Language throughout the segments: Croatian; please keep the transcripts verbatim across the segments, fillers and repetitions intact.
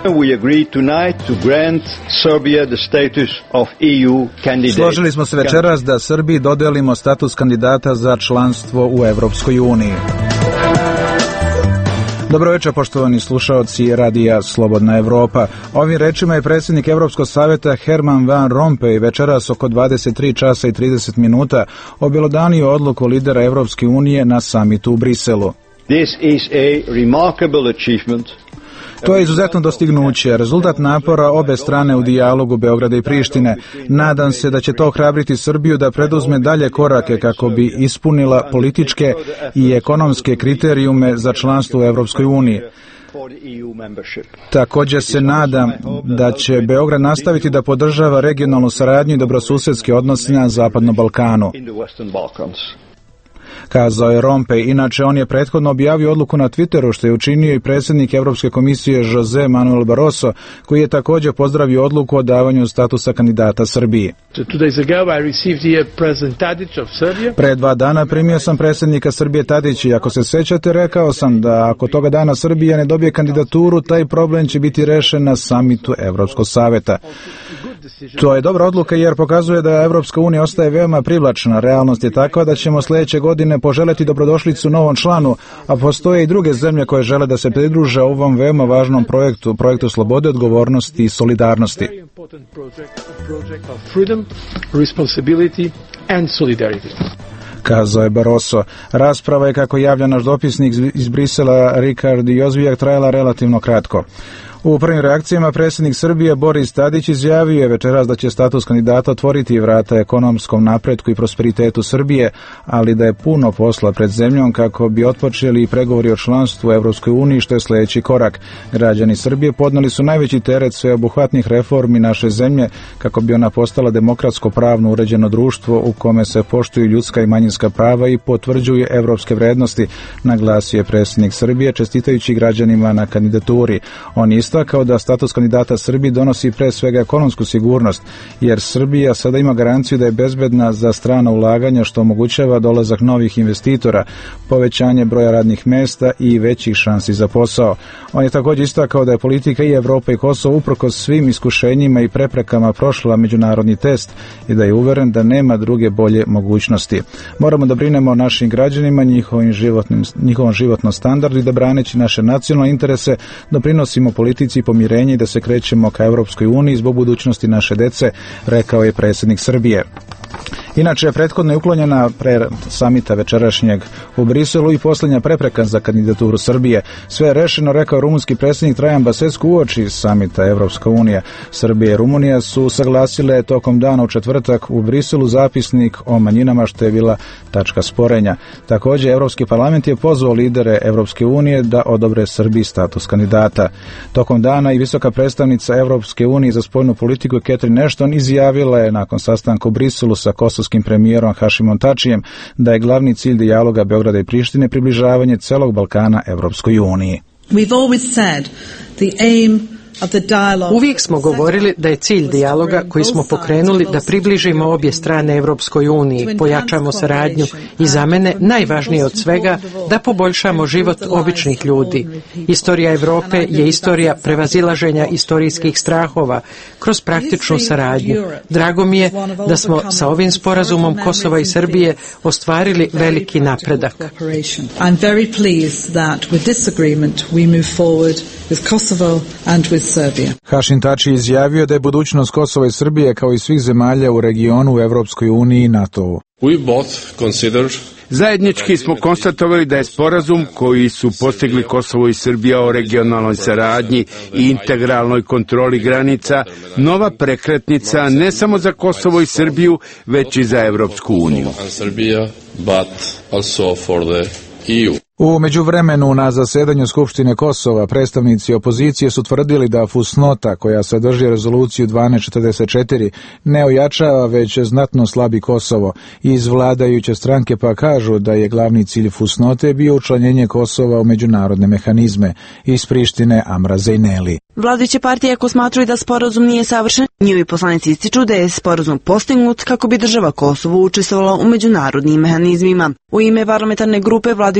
We agreed tonight to grant Serbia the status of E U candidate. Složili smo se večeras da Srbiji dodelimo status kandidata za članstvo u Evropskoj uniji. Dobro večer, poštovani slušaoci radija Slobodna Evropa. Ovim rečima je predsjednik Evropskog savjeta Herman Van Rompuy večeras oko dvadeset tri časa i trideset minuta objelodanio odluku lidera Evropske unije na samitu u Briselu. This is a remarkable achievement. To je izuzetno dostignuće, rezultat napora obe strane u dijalogu Beograda i Prištine. Nadam se da će to ohrabriti Srbiju da preduzme dalje korake kako bi ispunila političke i ekonomske kriterijume za članstvo u Evropskoj uniji. Također se nadam da će Beograd nastaviti da podržava regionalnu saradnju i dobrosusedske odnose na Zapadnom Balkanu, kazao je Rompuy. Inače, on je prethodno objavio odluku na Twitteru, što je učinio i predsjednik Evropske komisije José Manuel Barroso, koji je također pozdravio odluku o davanju statusa kandidata Srbiji. Pre dva dana primio sam predsjednika Srbije Tadića i ako se sjećate, rekao sam da ako toga dana Srbija ne dobije kandidaturu, taj problem će biti rešen na samitu Evropskog savjeta. To je dobra odluka jer pokazuje da Evropska unija ostaje veoma privlačna. Realnost je takva da ćemo sljedeće godine poželjeti dobrodošlicu novom članu, a postoje i druge zemlje koje žele da se pridruže ovom veoma važnom projektu, projektu slobode, odgovornosti i solidarnosti. Kazao je Barroso. Rasprava je, kako javlja naš dopisnik iz Brisela Rikard Jozvijak, trajala relativno kratko. U prvim reakcijama predsjednik Srbije Boris Tadić izjavio je večeras da će status kandidata otvoriti vrata ekonomskom napretku i prosperitetu Srbije, ali da je puno posla pred zemljom kako bi otpočeli i pregovori o članstvu u Evropskoj uniji, što je sljedeći korak. Građani Srbije podnijeli su najveći teret sveobuhvatnih reformi naše zemlje kako bi ona postala demokratsko pravno uređeno društvo u kome se poštuju ljudska i manjinska prava i potvrđuju evropske vrednosti, naglasio je predsjednik Srbije čestitajući građanima na kandidaturi. On je istakao da status kandidata Srbiji donosi pre svega ekonomsku sigurnost, jer Srbija sada ima garanciju da je bezbedna za strana ulaganja, što omogućava dolazak novih investitora, povećanje broja radnih mesta i većih šansi za posao. On je također istakao da je politika i Evropa i Kosovo uprkos svim iskušenjima i preprekama prošla međunarodni test i da je uveren da nema druge bolje mogućnosti. Moramo da brinemo o našim građanima, njihovim životnim, njihovom životnom standardu i da braneći naše nacionalne interese doprinosimo politici i pomirenje i da se krećemo ka Evropskoj uniji zbog budućnosti naše dece, rekao je predsjednik Srbije. Inače, prethodno je uklonjena pre samita večerašnjeg u Briselu i posljednja prepreka za kandidaturu Srbije. Sve je rešeno, rekao rumunski predsjednik Trajan Basescu uoči samita Evropska unija. Srbija i Rumunija su saglasile tokom dana u četvrtak u Briselu zapisnik o manjinama, što je bila tačka sporenja. Također, Evropski parlament je pozvao lidere Evropske unije da odobre Srbiji status kandidata. Tokom dana i visoka predstavnica Evropske unije za spoljnu politiku Catherine Ashton izjavila je nakon sastanka u Briselu sa kosovskim premijerom Hašimom Tačijem da je glavni cilj dijaloga Beograda i Prištine približavanje celog Balkana Evropskoj uniji. We've always said the aim Uvijek smo govorili da je cilj dijaloga koji smo pokrenuli da približimo obje strane Evropskoj uniji, pojačamo saradnju i za mene najvažnije od svega da poboljšamo život običnih ljudi. Istorija Evrope je istorija prevazilaženja istorijskih strahova kroz praktičnu saradnju. Drago mi je da smo sa ovim sporazumom Kosova i Srbije ostvarili veliki napredak. I'm very pleased that with this agreement we move forward with Kosovo and with Serbia. Hašim Tači izjavio da je budućnost Kosova i Srbije kao i svih zemalja u regionu u Evropskoj uniji i NATO-u. We both consider Zajednički smo konstatovali da je sporazum koji su postigli Kosovo i Srbija o regionalnoj saradnji i integralnoj kontroli granica nova prekretnica ne samo za Kosovo i Srbiju, već i za Evropsku uniju. U međuvremenu na zasedanju Skupštine Kosova predstavnici opozicije su tvrdili da fusnota koja sadrži rezoluciju dvanaest četrdeset četiri ne ojačava već znatno slabi Kosovo. Iz vladajuće stranke pa kažu da je glavni cilj fusnote bio učlanjenje Kosova u međunarodne mehanizme. Iz Prištine Amra Zejneli. Vladajuće partije ako smatraju da sporazum nije savršen, njihovi poslanici ističu da je sporazum postignut kako bi država Kosovo učestvovala u međunarodnim mehanizmima. U ime parlamentarne grupe vladajuće demokratske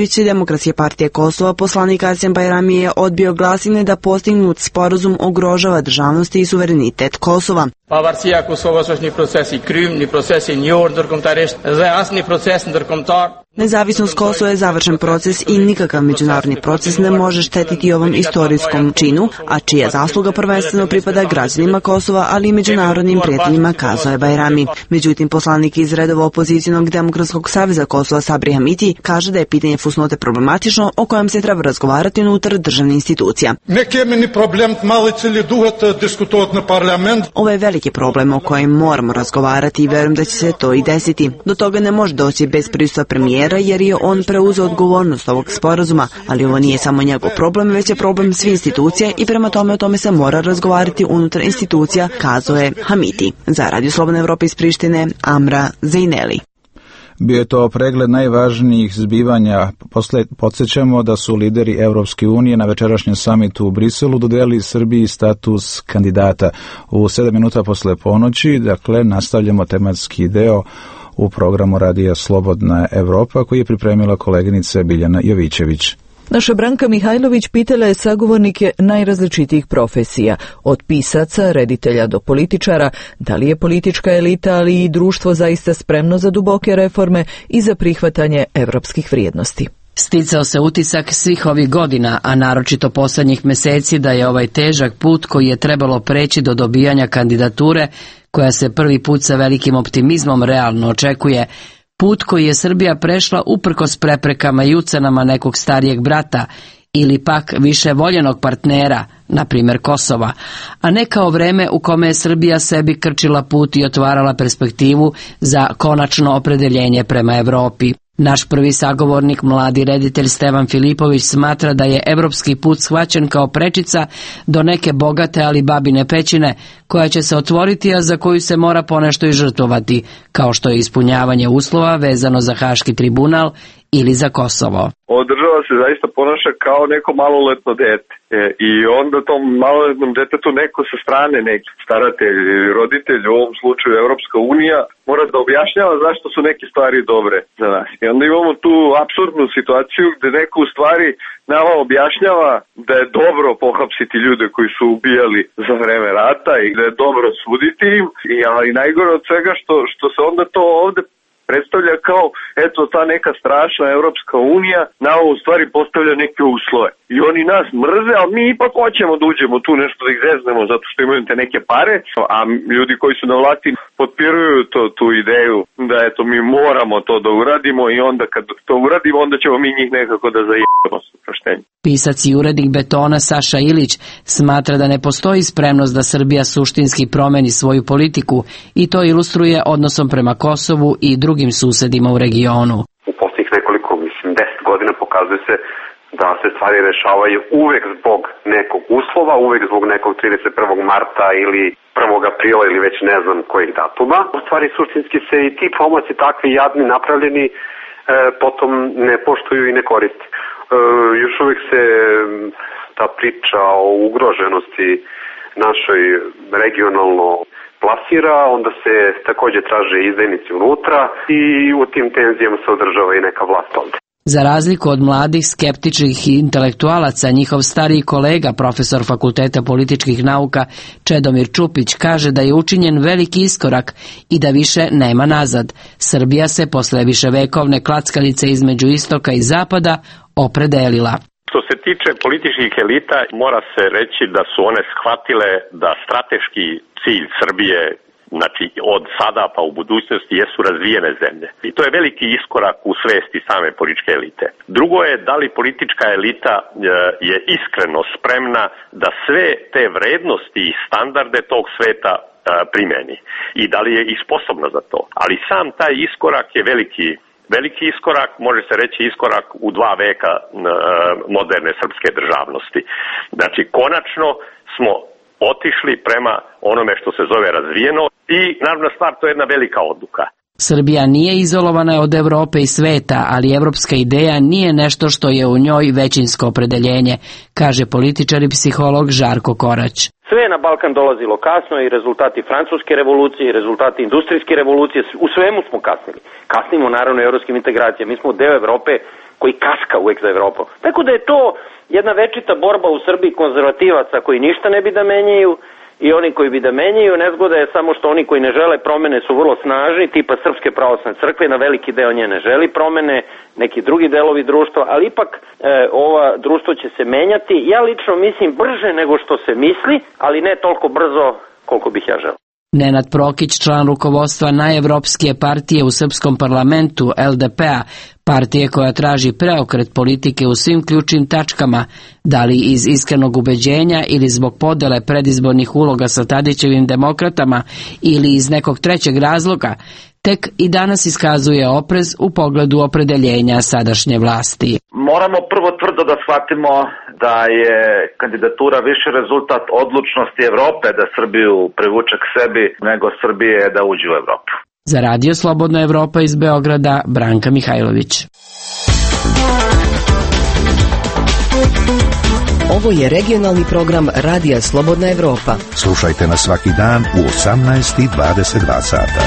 Demokratske partije Kosova, poslanik Arsen Bajrami je odbio glasine da postignut sporazum ogrožava državnost i suverenitet Kosova. Pavarësia e Kosovës është një proces i krym, një proces i njohur ndërkombëtarisht dhe asnjë proces ndërkombëtar. Nezavisnost Kosova je završen proces i nikakav međunarodni proces ne može štetiti ovom istorijskom činu, a čija zasluga prvenstveno pripada građanima Kosova, ali i međunarodnim prijateljima, kazao je Bajrami. Međutim, poslanik iz redova opozicionog Demokratskog saveza Kosova Sabri Hamiti kaže da je pitanje fusnote problematično o kojem se treba razgovarati unutar državnih institucija. Ne kemi ni problem të madh i cili duhet diskutohet në parlament. Ovo je veliki problem o kojem moramo razgovarati i verujem da će se to i desiti. Do toga ne može doći bez prisustva premijera jer je on preuzeo odgovornost ovog sporazuma, ali ovo nije samo njegov problem, već je problem svih institucija i prema tome o tome se mora razgovarati unutar institucija, kazao je Hamiti. Za Radio Slobodna Evropa iz Prištine, Amra Zejneli. Bio je to pregled najvažnijih zbivanja. Posle podsjećamo da su lideri Evropske unije na večerašnjem samitu u Briselu dodelili Srbiji status kandidata. U sedam minuta posle ponoći, dakle, nastavljamo tematski deo u programu Radija Slobodna Evropa koji je pripremila koleginica Biljana Jovićević. Naša Branka Mihajlović pitala je sagovornike najrazličitijih profesija, od pisaca, reditelja do političara, da li je politička elita, ali i društvo zaista spremno za duboke reforme i za prihvatanje evropskih vrijednosti. Sticao se utisak svih ovih godina, a naročito posljednjih meseci, da je ovaj težak put koji je trebalo preći do dobijanja kandidature, koja se prvi put sa velikim optimizmom realno očekuje, put koji je Srbija prešla uprkos preprekama i ucenama nekog starijeg brata ili pak više voljenog partnera, na primjer Kosova, a ne kao vreme u kome je Srbija sebi krčila put i otvarala perspektivu za konačno opredeljenje prema Evropi. Naš prvi sagovornik, mladi reditelj Stevan Filipović, smatra da je evropski put shvaćen kao prečica do neke bogate ali babine pećine, koja će se otvoriti, a za koju se mora ponešto i žrtvovati, kao što je ispunjavanje uslova vezano za Haški tribunal ili za Kosovo. Ova država se zaista ponaša kao neko maloletno dete. E, I onda tom maloletnom detetu neko sa strane, neki staratelj ili roditelj, u ovom slučaju Evropska unija, mora da objašnjava zašto su neke stvari dobre za nas. I onda imamo tu apsurdnu situaciju gde neko u stvari nama objašnjava da je dobro pohapsiti ljude koji su ubijali za vreme rata i da je dobro suditi im. I, ali najgore od svega što, što se onda to ovde predstavlja kao, eto, ta neka strašna Evropska unija nama u stvari postavlja neke uslove. I oni nas mrze, ali mi ipak hoćemo da uđemo tu nešto da ih zeznemo zato što imaju te neke pare, a ljudi koji su na vlasti potpiruju to, tu ideju da, eto, mi moramo to da uradimo i onda kad to uradimo, onda ćemo mi njih nekako da zajebamo s oproštenjem. Pisac i urednik Betona Saša Ilić smatra da ne postoji spremnost da Srbija suštinski promeni svoju politiku i to ilustruje odnosom prema Kosovu i drugim susedima u regionu. U posljednjih nekoliko, mislim, deset godina pokazuje se da se stvari rešavaju uvek zbog nekog uslova, uvek zbog nekog trideset prvog marta ili prvog aprila ili već ne znam kojih datuma. U stvari suštinski se i ti pomaci takvi jadni napravljeni e, potom ne poštuju i ne koriste. E, još uvek se ta priča o ugroženosti našoj regionalno plasira, onda se također traže izdajnici unutra i u tim tenzijama se održava i neka vlast ovdje. Za razliku od mladih, skeptičnih intelektualaca, njihov stariji kolega, profesor Fakulteta političkih nauka Čedomir Čupić, kaže da je učinjen veliki iskorak i da više nema nazad. Srbija se posle viševekovne klackalice između istoka i zapada opredelila. Što se tiče političkih elita, mora se reći da su one shvatile da strateški cilj Srbije, znači od sada pa u budućnosti, jesu razvijene zemlje. I to je veliki iskorak u svesti same političke elite. Drugo je da li politička elita je iskreno spremna da sve te vrednosti i standarde tog sveta primeni i da li je i sposobna za to. Ali sam taj iskorak je veliki Veliki iskorak, može se reći iskorak u dva veka moderne srpske državnosti. Znači, konačno smo otišli prema onome što se zove razvijeno i, naravno stvar, to je jedna velika odluka. Srbija nije izolovana od Evrope i sveta, ali evropska ideja nije nešto što je u njoj većinsko opredeljenje, kaže političar i psiholog Žarko Korać. Sve na Balkan dolazilo kasno i rezultati francuske revolucije i rezultati industrijske revolucije, u svemu smo kasnili. Kasnimo naravno evropskim integracijama. Mi smo deo Evrope koji kaska uvek za Evropom. Tako da je to jedna večita borba u Srbiji konzervativaca koji ništa ne bi da menjaju i oni koji bi da menjaju. Nezgoda je samo što oni koji ne žele promene su vrlo snažni, tipa Srpske pravoslavne crkve, na veliki deo nje ne želi promene, neki drugi delovi društva, ali ipak e, ova društvo će se menjati. Ja lično mislim brže nego što se misli, ali ne toliko brzo koliko bih ja želeo. Nenad Prokić, član rukovodstva najevropskije partije u srpskom parlamentu L D P-a, partije koja traži preokret politike u svim ključnim tačkama, da li iz iskrenog ubeđenja ili zbog podele predizbornih uloga sa Tadićevim demokratama ili iz nekog trećeg razloga, tek i danas iskazuje oprez u pogledu opredeljenja sadašnje vlasti. Moramo prvo tvrdo da shvatimo da je kandidatura više rezultat odlučnosti Evrope da Srbiju privuče k sebi nego Srbije da uđe u Evropu. Za Radio Slobodna Evropa iz Beograda, Branka Mihajlović. Ovo je regionalni program Radija Slobodna Evropa. Slušajte nas svaki dan u osamnaest i dvadeset dva sata.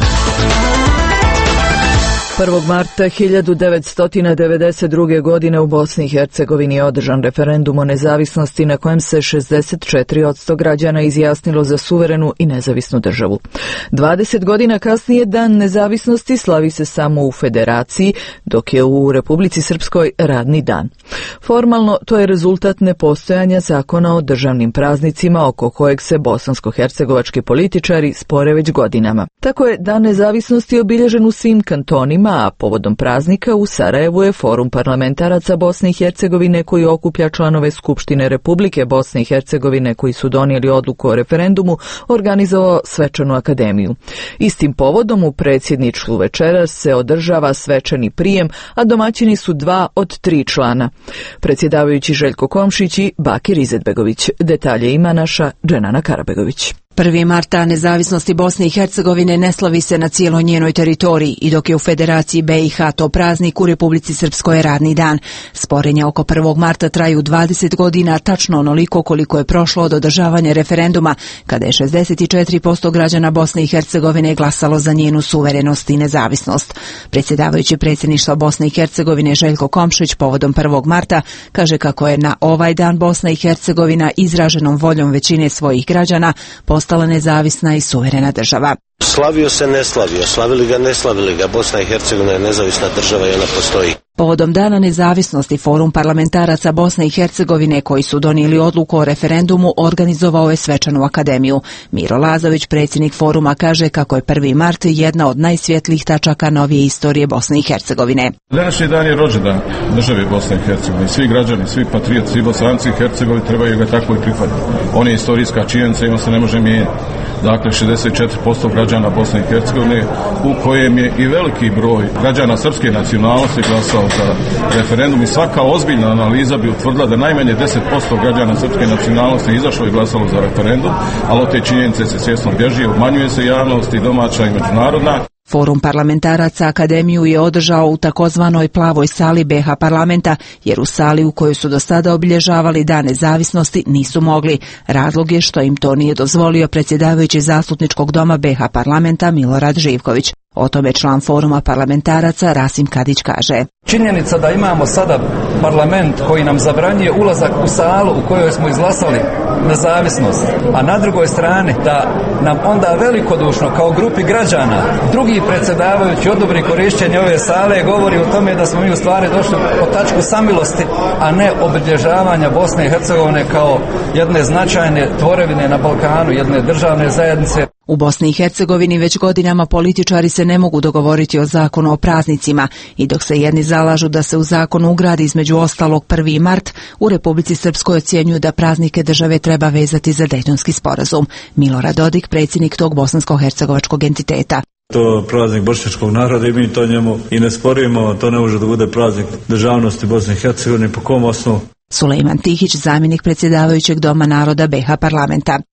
prvog marta hiljadu devetsto devedeset druge. godine u Bosni i Hercegovini je održan referendum o nezavisnosti na kojem se šezdeset četiri posto građana izjasnilo za suverenu i nezavisnu državu. dvadeset godina kasnije Dan nezavisnosti slavi se samo u Federaciji, dok je u Republici Srpskoj radni dan. Formalno to je rezultat nepostojanja zakona o državnim praznicima oko kojeg se bosansko-hercegovački političari spore već godinama. Tako je Dan nezavisnosti obilježen u svim kantonima, a povodom praznika u Sarajevu je Forum parlamentaraca Bosne i Hercegovine koji okuplja članove Skupštine Republike Bosne i Hercegovine koji su donijeli odluku o referendumu organizovao svečanu akademiju. Istim povodom u predsjedništvu večeras se održava svečani prijem, a domaćini su dva od tri člana. Predsjedavajući Željko Komšić i Bakir Izetbegović. Detalje ima naša Dženana Karabegović. prvi marta nezavisnosti Bosne i Hercegovine ne slavi se na cijeloj njenoj teritoriji i dok je u Federaciji B i H to praznik, u Republici Srpskoj je radni dan. Sporenja oko prvog marta traju dvadeset godina, tačno onoliko koliko je prošlo od održavanja referenduma, kada je šezdeset četiri posto građana Bosne i Hercegovine glasalo za njenu suverenost i nezavisnost. Predsjedavajući predsjedništva Bosne i Hercegovine Željko Komšić povodom prvog marta kaže kako je na ovaj dan Bosna i Hercegovina izraženom voljom većine svojih građana postala nezavisna i suverena država. Slavio se, ne slavio, slavili ga, ne slavili ga, Bosna i Hercegovina je nezavisna država i ona postoji. Povodom Dana nezavisnosti Forum parlamentaraca Bosne i Hercegovine koji su donijeli odluku o referendumu organizovao je svečanu akademiju. Miro Lazović, predsjednik foruma, kaže kako je prvi mart jedna od najsvjetlijih tačaka novije istorije Bosne i Hercegovine. Današnji dan je rođendan države Bosne i Hercegovine. Svi građani, svi patrioti, svi Bosanci i Hercegovini trebaju ga tako i prihvatiti. On je istorijska činjenica i on se ne može mijenjati. Dakle, šezdeset četiri posto građana Bosne i Hercegovine, u kojem je i veliki broj građana srpske nacionalnosti glasao za referendum i svaka ozbiljna analiza bi utvrdila da najmanje deset posto građana srpske nacionalnosti izašlo i glasalo za referendum, ali od te činjenice se svjesno bježi, obmanjuje se javnost i domaća i međunarodna. Forum parlamentaraca akademiju je održao u takozvanoj plavoj sali B H parlamenta, jer u sali u kojoj su do sada obilježavali Dan nezavisnosti nisu mogli. Razlog je što im to nije dozvolio predsjedavajući Zastupničkog doma B H parlamenta Milorad Živković. O tome član Foruma parlamentaraca Rasim Kadić kaže. Činjenica da imamo sada parlament koji nam zabranjuje ulazak u salu u kojoj smo izglasali nezavisnost, a na drugoj strani da nam onda velikodušno kao grupi građana drugi predsjedavajući odobri korištenje ove sale, govori o tome da smo mi u stvari došli po tačku samilosti, a ne obilježavanja Bosne i Hercegovine kao jedne značajne tvorevine na Balkanu, jedne državne zajednice. U Bosni i Hercegovini već godinama političari se ne mogu dogovoriti o zakonu o praznicima i dok se jedni zalažu da se u zakon ugradi između ostalog prvi mart, u Republici Srpskoj ocjenjuju da praznike države treba vezati za Dejtonski sporazum. Milorad Dodik, predsjednik tog bosansko-hercegovačkog entiteta. To je praznik bošnjačkog naroda i mi to njemu i ne sporimo, to ne može da bude praznik državnosti Bosne i Hercegovine, po kom osnovu? Sulejman Tihić, zamjenik predsjedavajućeg Doma naroda B H parlamenta.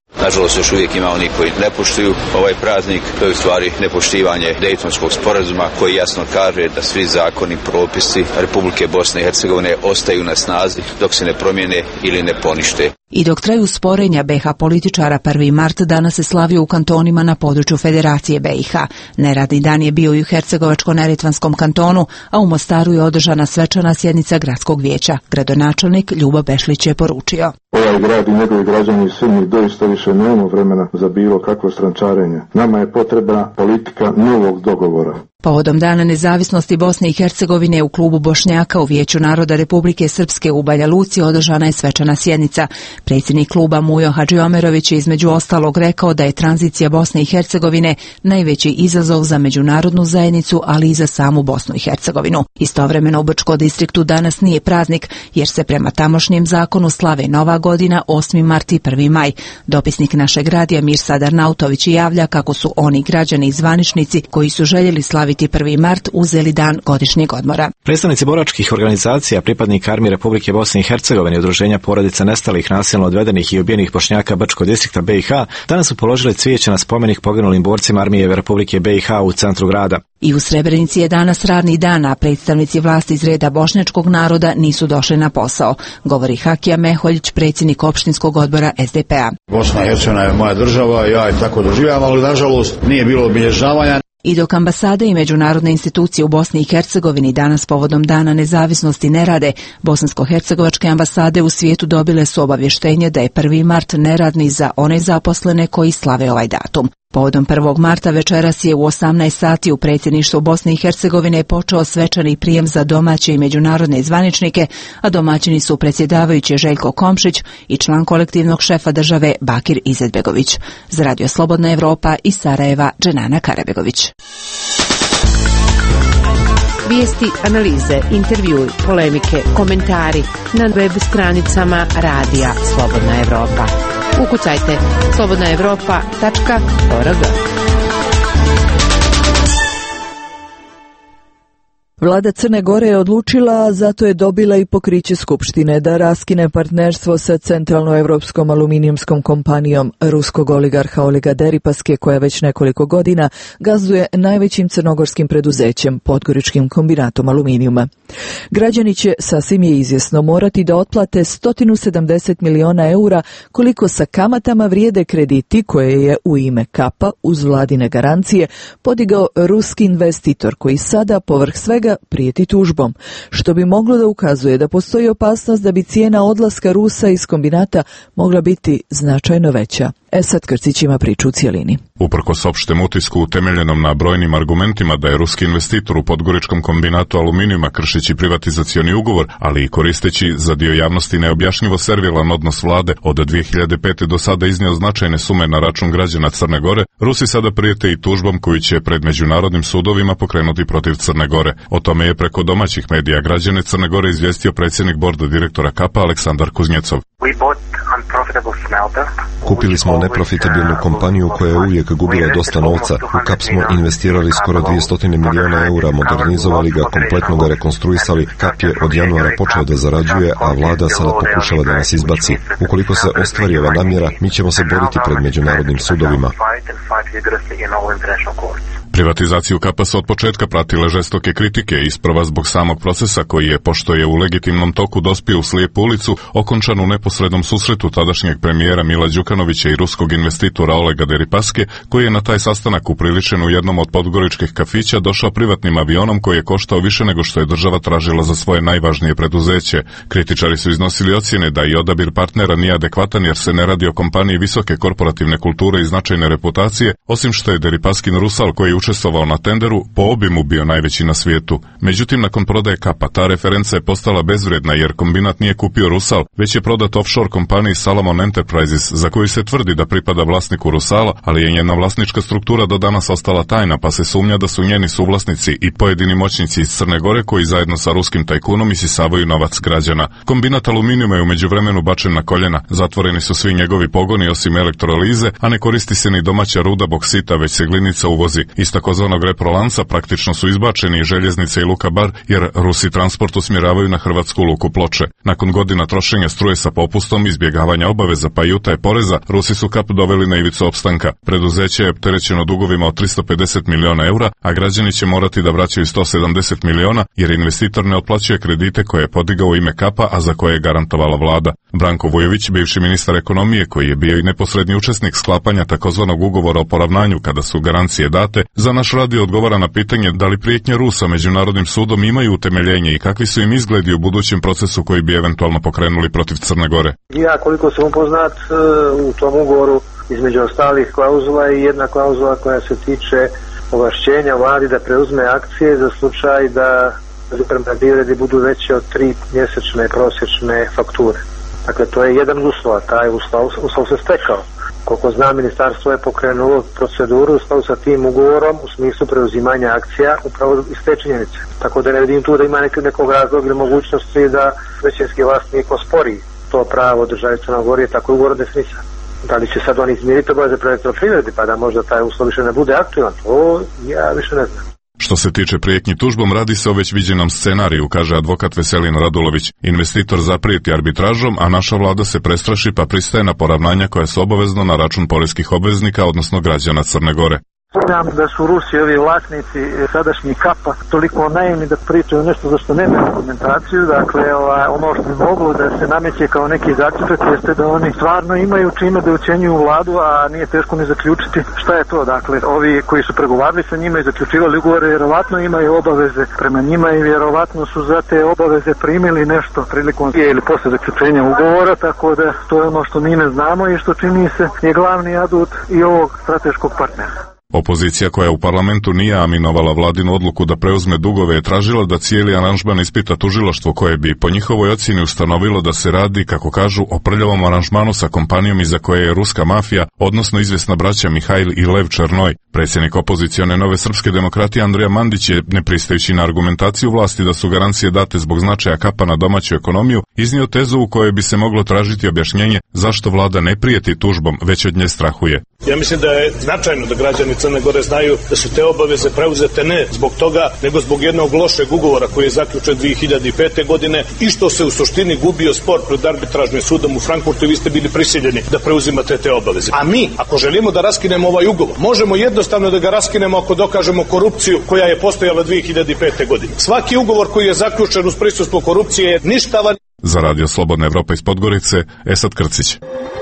Nažalost, još uvijek ima oni koji ne poštuju ovaj praznik. To je u stvari nepoštivanje Dejtonskog sporazuma koji jasno kaže da svi zakoni, propisi Republike Bosne i Hercegovine ostaju na snazi dok se ne promijene ili ne ponište. I dok traju sporenja be ha političara, prvi mart danas se slavio u kantonima na području Federacije be i ha. Neradni dan je bio i u Hercegovačko-neretvanskom kantonu, a u Mostaru je održana svečana sjednica gradskog vijeća. Gradonačelnik Ljubo Bešlić je poručio: Ovaj grad i njegovi građani svi mi doista više nemamo vremena za bilo kakvo strančarenje. Nama je potrebna politika novog dogovora. Povodom Dana nezavisnosti Bosne i Hercegovine u klubu Bošnjaka u Vijeću naroda Republike Srpske u Banja Luci održana je svečana sjednica. Predsjednik kluba Mujo Hadžiomerović je između ostalog rekao da je tranzicija Bosne i Hercegovine najveći izazov za međunarodnu zajednicu, ali i za samu Bosnu i Hercegovinu. Istovremeno u Brčko distriktu danas nije praznik, jer se prema tamošnjem zakonu slave Nova godina, osmi mart i prvi maj. Dopisnik našeg radija Mirsad Arnautović javlja kako su oni građani i zvaničnici koji su željeli slaviti prvi mart uzeli dan godišnjeg odmora. Predstavnici boračkih organizacija, pripadnika Armije Republike Bosne i Hercegovine i udruženja porodica nestalih, nasilno odvedenih i ubijenih Bošnjaka Brčkog distrikta be i ha danas su položili cvijeće na spomenik poginulim borcima Armije Republike be i ha u centru grada. I u Srebrenici je danas radni dan, a predstavnici vlasti iz reda bošnjačkog naroda nisu došli na posao, govori Hakija Meholjić, predsjednik opštinskog odbora es de pe a. Bosna i Hercegovina je moja država, ja je tako doživljavam, ali nažalost nije bilo obilježavanja. I dok ambasade i međunarodne institucije u Bosni i Hercegovini danas povodom Dana nezavisnosti ne rade, bosansko-hercegovačke ambasade u svijetu dobile su obavještenje da je prvi mart neradni za one zaposlene koji slave ovaj datum. Povodom prvog marta večeras je u osamnaest sati u predsjedništvu Bosne i Hercegovine počeo svečani prijem za domaće i međunarodne zvaničnike, a domaćini su predsjedavajući Željko Komšić i član kolektivnog šefa države Bakir Izetbegović. Za Radio Slobodna Evropa iz Sarajeva, Dženana Karabegović. Vijesti, analize, intervjui, polemike, komentari na web stranicama Radija Slobodna Evropa. Ukucajte slobodna evropa tačka org. Vlada Crne Gore je odlučila, a zato je dobila i pokriće Skupštine, da raskine partnerstvo sa centralnoevropskom aluminijumskom kompanijom ruskog oligarha Olega Deripaske, koja već nekoliko godina gazduje najvećim crnogorskim preduzećem, Podgoričkim kombinatom aluminijuma. Građani će, sasvim je izvjesno, morati da otplate sto sedamdeset miliona eura, koliko sa kamatama vrijede krediti koje je u ime Kapa uz vladine garancije podigao ruski investitor, koji sada povrh svega prijeti tužbom, što bi moglo da ukazuje da postoji opasnost da bi cijena odlaska Rusa iz kombinata mogla biti značajno veća. Esad Krcić ima priču u cijelini. Uprkos opštem utisku utemeljenom na brojnim argumentima da je ruski investitor u Podgoričkom kombinatu aluminijuma, kršeći privatizacioni ugovor, ali i koristeći za dio javnosti neobjašnjivo servilan odnos vlade, od dvije hiljade pete do sada iznio značajne sume na račun građana Crne Gore, Rusi sada prijete i tužbom koju će pred međunarodnim sudovima pokrenuti protiv Crne Gore. O tome je preko domaćih medija građane Crne Gore izvijestio predsjednik borda direktora Kapa Aleksandar Kuznjecov. Kupili smo neprofitabilnu kompaniju koja je uvijek gubila dosta novca. U Kap smo investirali skoro dvjesto miliona eura, modernizovali ga, kompletno ga rekonstruisali. Kap je od januara počeo da zarađuje, a vlada sada pokušava da nas izbaci. Ukoliko se ostvari ova namjera, mi ćemo se boriti pred međunarodnim sudovima. Privatizaciju Kapa su od početka pratile žestoke kritike, isprva zbog samog procesa koji je, pošto je u legitimnom toku dospio u slijepu ulicu, okončan u neposrednom susretu tadašnjeg premijera Mila Đukanovića i ruskog investitora Olega Deripaske, koji je na taj sastanak upriličen u jednom od podgoričkih kafića došao privatnim avionom koji je koštao više nego što je država tražila za svoje najvažnije preduzeće. Kritičari su iznosili ocjene da i odabir partnera nije adekvatan, jer se ne radi o kompaniji visoke korporativne kulture i značajne reputacije, osim što je Deripaskin Rusal, koji je učestvovao na tenderu, po obimu bio najveći na svijetu. Međutim, nakon prodaje Kapa, ta referenca je postala bezvrijedna, jer kombinat nije kupio Rusal, već je prodat offshore kompaniji Salomon Enterprises, za koju se tvrdi da pripada vlasniku Rusala, ali je njena vlasnička struktura do danas ostala tajna, pa se sumnja da su njeni suvlasnici i pojedini moćnici iz Crne Gore, koji zajedno sa ruskim tajkunom isisavaju novac građana. Kombinat aluminijuma je u međuvremenu bačen na koljena, zatvoreni su svi njegovi pogoni osim elektrolize, a ne koristi se ni domaća ruda boksita, već se glinica uvozi. Isto takozvanog reprolansa praktično su izbačeni iz željeznice i Luka Bar, jer Rusi transport usmjeravaju na hrvatsku luku Ploče. Nakon godina trošenja struje sa popustom, izbjegavanja obaveza pa i utaje poreza, Rusi su Kap doveli na ivicu opstanka. Preduzeće je opterećeno dugovima od tristo pedeset miliona eura, a građani će morati da vraćaju sto sedamdeset miliona, jer investitor ne otplaćuje kredite koje je podigao u ime Kapa, a za koje je garantovala vlada. Branko Vujović, bivši ministar ekonomije, koji je bio i neposredni učesnik sklapanja takozvanog ugovora o poravnanju kada su garancije date, za naš radio odgovara na pitanje da li prijetnje Rusa Međunarodnim sudom imaju utemeljenje i kakvi su im izgledi u budućem procesu koji bi eventualno pokrenuli protiv Crne Gore. Ja, koliko sam upoznat, u tom ugovoru između ostalih klauzula i jedna klauzula koja se tiče ovlašćenja vladi da preuzme akcije za slučaj da prema privredi budu veće od tri mjesečne prosječne fakture. Dakle, to je jedan uslov, taj uslov, uslov se stekao. Koliko znam, ministarstvo je pokrenulo proceduru u skladu sa tim ugovorom u smislu preuzimanja akcija upravo iz te činjenice. Tako da ne vidim tu da ima nek, nekog razloga ili mogućnosti da većinski vlasnik ospori to pravo države Crne Gore, tako je ugovor definisan. Da li će sad oni izmiriti obaveze prema Elektroprivredi pa da možda taj uslov više ne bude aktivan, to ja više ne znam. Što se tiče prijetnji tužbom, radi se o već viđenom scenariju, kaže advokat Veselin Radulović. Investitor zaprijeti arbitražom, a naša vlada se prestraši pa pristaje na poravnanja koja su obavezno na račun poreskih obveznika, odnosno građana Crne Gore. Znam da su Rusi, ovi vlasnici sadašnji Kapa, toliko naivni da pričaju nešto za što nema dokumentaciju. Dakle, ova, ono što bi moglo da se nameće kao neki zaključak jeste da oni stvarno imaju čime da ucenjuju vladu, a nije teško ni zaključiti šta je to. Dakle, ovi koji su pregovarali sa njima i zaključivali ugovore, vjerovatno imaju obaveze prema njima i vjerovatno su za te obaveze primili nešto prilikom ili posle zaključenja ugovora, tako da to je ono što mi ne znamo i što čini se je glavni adut i ovog strateškog partnera. Opozicija koja u parlamentu nije aminovala vladinu odluku da preuzme dugove je tražila da cijeli aranžman ispita tužilaštvo koje bi po njihovoj ocjeni ustanovilo da se radi, kako kažu, o prljavom aranžmanu sa kompanijom iza koje je ruska mafija, odnosno izvjesna braća Mihajl i Lev Černoj. Predsjednik opozicione Nove srpske demokratije Andrija Mandić je, ne pristajući na argumentaciju vlasti da su garancije date zbog značaja Kapa na domaću ekonomiju, iznio tezu u kojoj bi se moglo tražiti objašnjenje zašto vlada ne prijeti tužbom, već od nje strahuje. Ja mislim da je značajno da građani Crne Gore znaju da su te obaveze preuzete ne zbog toga, nego zbog jednog lošeg ugovora koji je zaključen dvije hiljade pete. godine i što se u suštini gubio spor pred arbitražnim sudom u Frankfurtu i vi ste bili prisiljeni da preuzimate te obaveze. A mi, ako želimo da raskinemo ovaj ugovor, možemo jednostavno da ga raskinemo ako dokažemo korupciju koja je postojala dvije hiljade pete. godine. Svaki ugovor koji je zaključen uz prisustvo korupcije je ništavan. Za Radio Slobodna Evropa iz Podgorice, Esad Krcić.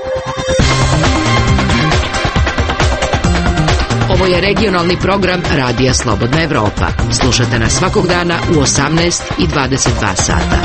Ovo je regionalni program Radija Slobodna Evropa. Slušate nas svakog dana u osamnaest i dvadeset dva sata.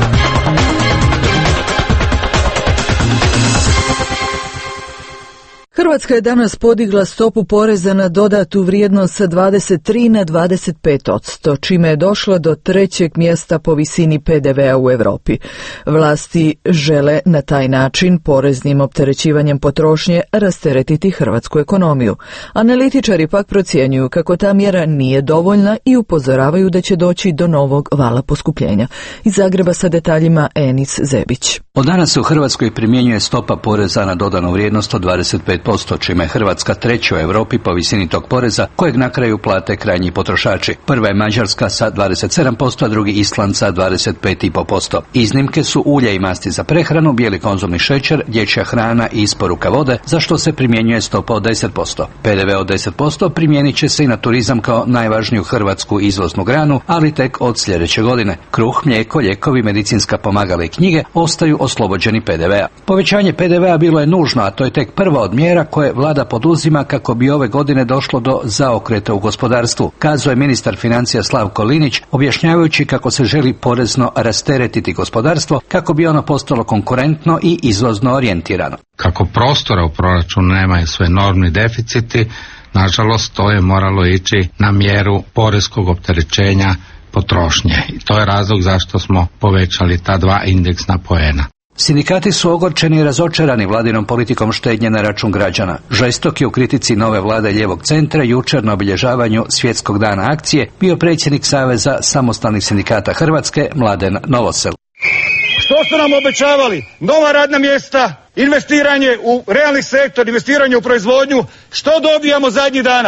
Hrvatska je danas podigla stopu poreza na dodatu vrijednost sa dvadeset tri na dvadeset pet posto, čime je došla do trećeg mjesta po visini pe de vea u Europi. Vlasti žele na taj način poreznim opterećivanjem potrošnje rasteretiti hrvatsku ekonomiju. Analitičari pak procjenjuju kako ta mjera nije dovoljna i upozoravaju da će doći do novog vala poskupljenja. Iz Zagreba sa detaljima Enis Zebić. Od danas se u Hrvatskoj primjenjuje stopa poreza na dodanu vrijednost od dvadeset pet posto, čime je Hrvatska treća u Europi po visini tog poreza, kojeg na kraju plate krajnji potrošači. Prva je Mađarska sa dvadeset sedam posto, a drugi Island sa dvadeset pet i pol posto. Iznimke su ulje i masti za prehranu, bijeli konzumni šećer, dječja hrana i isporuka vode, za što se primjenjuje stopa od deset posto. pe de ve od deset posto primijenit će se i na turizam kao najvažniju hrvatsku izvoznu granu, ali tek od sljedeće godine. Kruh, mlijeko, lijekovi, medicinska pomagala i knjige ostaju oslobođeni pe de vea. Povećanje pe de vea bilo je nužno, a to je tek prva od mjera koje vlada poduzima kako bi ove godine došlo do zaokreta u gospodarstvu, kazao je ministar financija Slavko Linić, objašnjavajući kako se želi porezno rasteretiti gospodarstvo kako bi ono postalo konkurentno i izvozno orijentirano. Kako prostora u proračunu nemaju sve enormni deficiti, nažalost to je moralo ići na mjeru poreskog opterećenja potrošnje. I to je razlog zašto smo povećali ta dva indeksna poena. Sindikati su ogorčeni i razočarani vladinom politikom štednje na račun građana. Žestok je u kritici nove vlade lijevog centra jučer na obilježavanju Svjetskog dana akcije bio predsjednik Saveza samostalnih sindikata Hrvatske Mladen Novosel. Što su nam obećavali? Nova radna mjesta, investiranje u realni sektor, investiranje u proizvodnju. Što dobijamo zadnjih dana?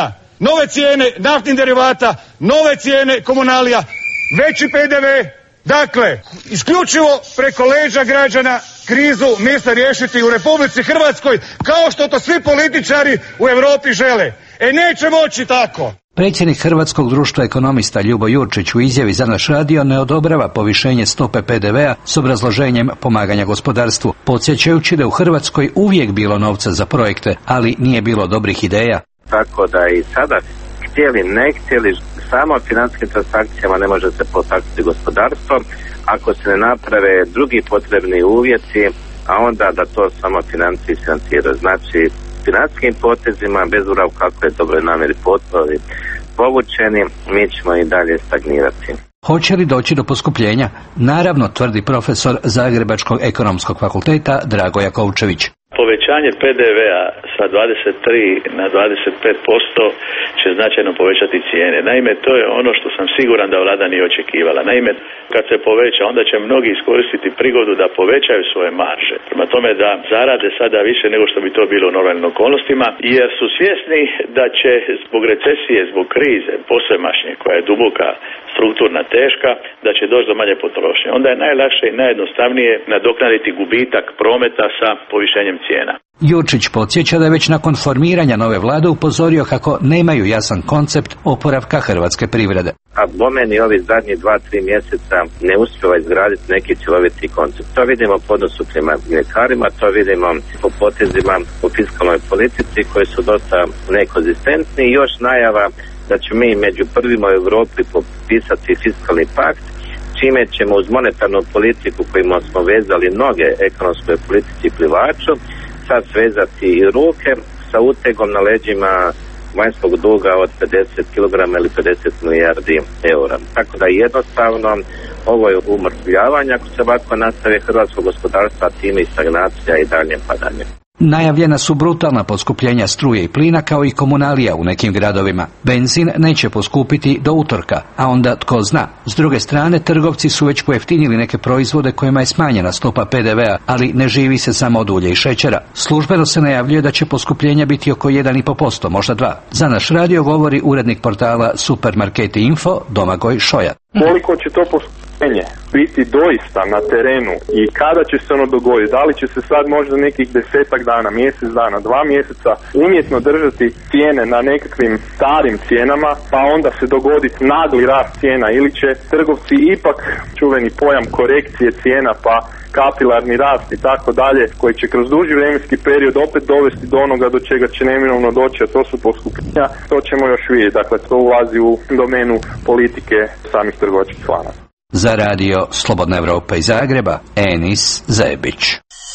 nove cijene naftnih derivata, nove cijene komunalija, veći P D V. Dakle, isključivo preko leđa građana krizu misle riješiti u Republici Hrvatskoj kao što to svi političari u Europi žele. E neće moći tako. Predsjednik Hrvatskog društva ekonomista Ljubo Jurčić u izjavi za naš radio ne odobrava povišenje stope P D V-a s obrazloženjem pomaganja gospodarstvu, podsjećajući da u Hrvatskoj uvijek bilo novca za projekte, ali nije bilo dobrih ideja. Tako da i sada htjeli ne htjeli, samo financijskim transakcijama ne može se potaknuti gospodarstvo ako se ne naprave drugi potrebni uvjeti, a onda da to samo financije financiraju. Znači, financijskim potezima, bez ura u kakve dobro namjeri potpori povučeni, mi ćemo i dalje stagnirati. Hoće li doći do poskupljenja? Naravno, tvrdi profesor Zagrebačkog ekonomskog fakulteta Drago Jakovčević. Povećanje P D V-a sa dvadeset tri na dvadeset pet posto će značajno povećati cijene. Naime, to je ono što sam siguran da vlada nije očekivala. Naime, kad se poveća, onda će mnogi iskoristiti prigodu da povećaju svoje marže. Prema tome da zarade sada više nego što bi to bilo u normalnim okolnostima, jer su svjesni da će zbog recesije, zbog krize posvemašnje, koja je duboka, strukturna, teška, da će doći do manje potrošnje. Onda je najlakše i najjednostavnije nadoknaditi gubitak prometa sa povišenjem cijena. Jurčić podsjeća da je već nakon formiranja nove vlade upozorio kako nemaju jasan koncept oporavka hrvatske privrede. A bomeni ovi zadnji dva, tri mjeseca ne uspjeva izgraditi neki cjeloviti koncept. To vidimo po odnosu prema mljekarima, to vidimo po potezima u fiskalnoj politici koji su dosta nekonzistentni i još najava da ćemo mi među prvima u Europi popisati fiskalni pakt, čime ćemo uz monetarnu politiku kojima smo vezali noge ekonomskoj politici plivaču, sad svezati i ruke sa utegom na leđima vanjskog duga od pedeset kilograma ili pedeset milijardi eura. Tako da jednostavno ovo je umrtvljavanje ako se ovako nastave hrvatskog gospodarstva, time i stagnacija i dalje padanje. Najavljena su brutalna poskupljenja struje i plina kao i komunalija u nekim gradovima. Benzin neće poskupiti do utorka, a onda tko zna. S druge strane, trgovci su već pojeftinili neke proizvode kojima je smanjena stopa P D V-a, ali ne živi se samo od ulja i šećera. Službeno se najavljuje da će poskupljenja biti oko jedan i pol posto, možda dva. Za naš radio govori urednik portala Supermarketi Info Domagoj Šoja. Koliko će to poskupljenje biti doista na terenu i kada će se ono dogoditi? Da li će se sad možda nekih desetak dana, mjesec dana, dva mjeseca umjetno držati cijene na nekakvim starim cijenama, pa onda se dogoditi nagli rast cijena, ili će trgovci ipak, čuveni pojam korekcije cijena pa kapilarni rast i tako dalje, koji će kroz duži vremenski period opet dovesti do onoga do čega će neminovno doći, a to su poskupljenja, to ćemo još vidjeti. Dakle, to ulazi u domenu politike samih trgovačkih lanaca. Za radio Slobodna Evropa iz Zagreba, Enis Zebić.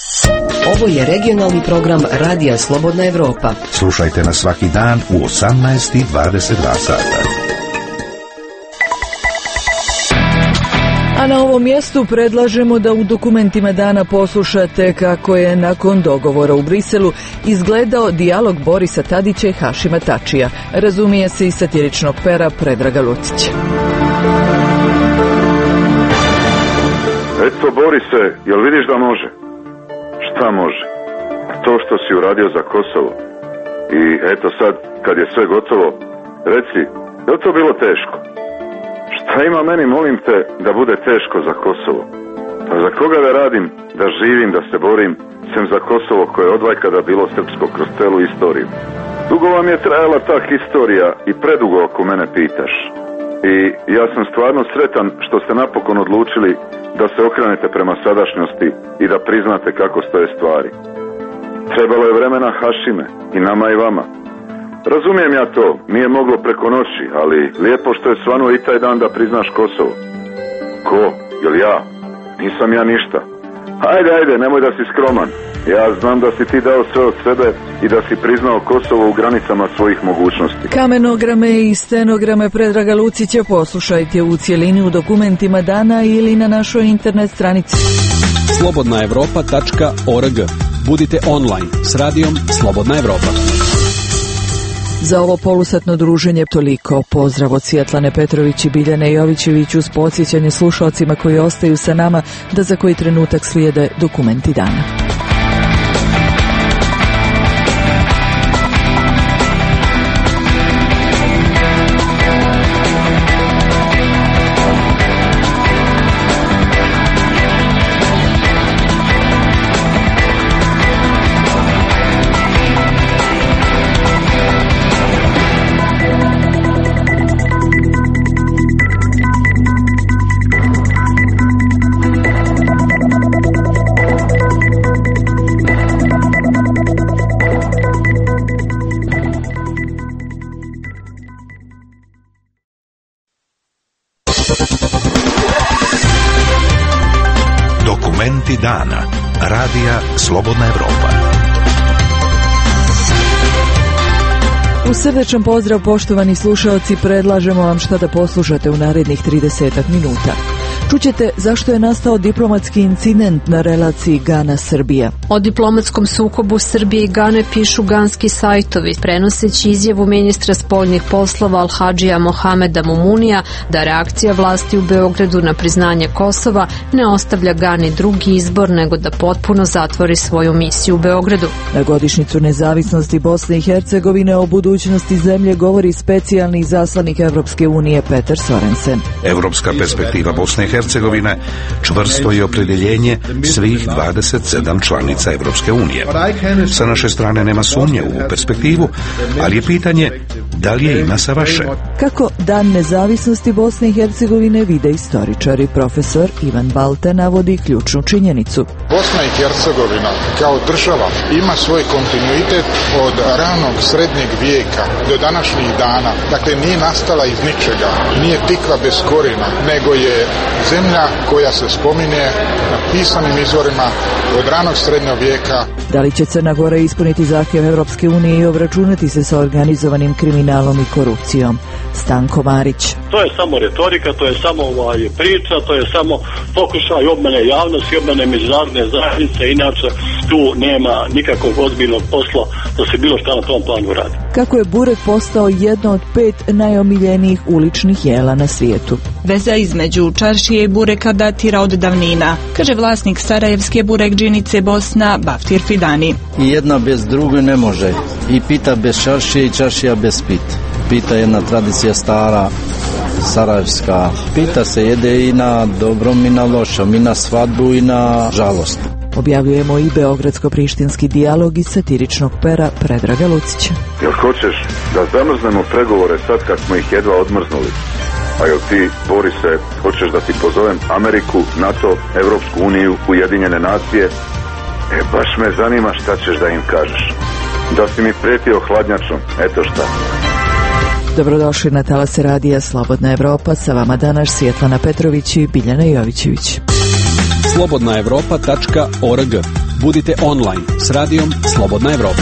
Ovo je regionalni program Radija Slobodna Evropa. Slušajte nas svaki dan u osamnaest i dvadeset dva sata. A na ovom mjestu predlažemo da u dokumentima dana poslušate kako je nakon dogovora u Briselu izgledao dijalog Borisa Tadića i Hašima Tačija. Razumije se i satiričnog pera Predraga Lucića. Eto, Borise, jel vidiš da može? Šta može? To što si uradio za Kosovo. I eto sad, kad je sve gotovo, reci, je li to bilo teško? Šta ima meni, molim te, da bude teško za Kosovo? Pa za koga da radim, da živim, da se borim, sem za Kosovo koje je odvajkada bilo srpsko kroz celu istoriju? Dugo vam je trajala ta historija i predugo ako mene pitaš. I ja sam stvarno sretan što ste napokon odlučili da se okrenete prema sadašnjosti i da priznate kako stoje stvari. Trebalo je vremena Hašime, i nama i vama. Razumijem ja to, nije moglo preko noći, ali lijepo što je svanuo i taj dan da priznaš Kosovo. Ko? Jel ja? Nisam ja ništa. Ajde, ajde, nemoj da si skroman. Ja znam da si ti dao sve od sebe i da si priznao Kosovo u granicama svojih mogućnosti. Kamenograme i stenograme Predraga Lucića poslušajte u cijelini u dokumentima dana ili na našoj internet stranici. slobodna evropa tačka org. Budite online s radijom Slobodna Evropa. Za ovo polusatno druženje toliko. Pozdrav od Svjetlane Petrović i Biljane Jovićević uz podsjećanje slušalcima koji ostaju sa nama da za koji trenutak slijede dokumenti dana. Dokumenti dana. Radija Slobodna Evropa. U srdečan pozdrav, poštovani slušaoci, predlažemo vam šta da poslušate u narednih tridesetak minuta. Čućete zašto je nastao diplomatski incident na relaciji Gana-Srbija. O diplomatskom sukobu Srbije i Gane pišu ganski sajtovi, prenoseći izjavu ministra spoljnih poslova Al-Hadžija Mohameda Mumunija da reakcija vlasti u Beogradu na priznanje Kosova ne ostavlja Gani drugi izbor nego da potpuno zatvori svoju misiju u Beogradu. Na godišnjicu nezavisnosti Bosne i Hercegovine o budućnosti zemlje govori specijalni izaslanik Evropske unije Petar Sorensen. Evropska perspektiva Bosne i Hercegovine čvrsto je opredjeljenje svih dvadeset sedam članica Evropske unije. Sa naše strane nema sumnje u perspektivu, ali je pitanje da li je ima sa vaše. Kako Dan nezavisnosti Bosne i Hercegovine vide istoričari, profesor Ivan Balta navodi ključnu činjenicu. Bosna i Hercegovina kao država ima svoj kontinuitet od ranog srednjeg vijeka do današnjih dana. Dakle, nije nastala iz ničega, nije tikva bez korijena, nego je zemlja koja se spominje na pisanim izvorima od ranog srednjeg vijeka. Da li će Crna Gora ispuniti zahtjev Evropske unije i obračunati se sa organizovanim kriminalom i korupcijom? Stanko Marić. To je samo retorika, to je samo ovaj, priča, to je samo pokušaj obmane javnosti, obmane međunarodne zajednice, inače tu nema nikakvog ozbiljnog posla da se bilo šta na tom planu radi. Kako je burek postao jedno od pet najomiljenijih uličnih jela na svijetu? Veza između čaršije i bureka datira od davnina, kaže vlasnik sarajevske burekdžinice Bosna Baftir Fidani. I jedna bez druge ne može. I pita bez čaršije i čaršija bez pita. Pita je jedna tradicija stara, sarajevska. Pita se jede i na dobrom i na lošom, i na svadbu i na žalost. Objavljujemo i beogradsko-prištinski dijalog iz satiričnog pera Predraga Lucića. Jel hoćeš da zamrznemo pregovore sad kad smo ih jedva odmrznuli? A jel ti, Borise, hoćeš da ti pozovem Ameriku, NATO, Evropsku uniju, Ujedinjene nacije? E, baš me zanima šta ćeš da im kažeš. Da si mi pretio hladnjačom, eto šta. Dobrodošli na talase radija Slobodna Evropa, sa vama danas Svjetlana Petrović i Biljana Jovićević. slobodna evropa tačka org. Budite online s radijom Slobodna Evropa.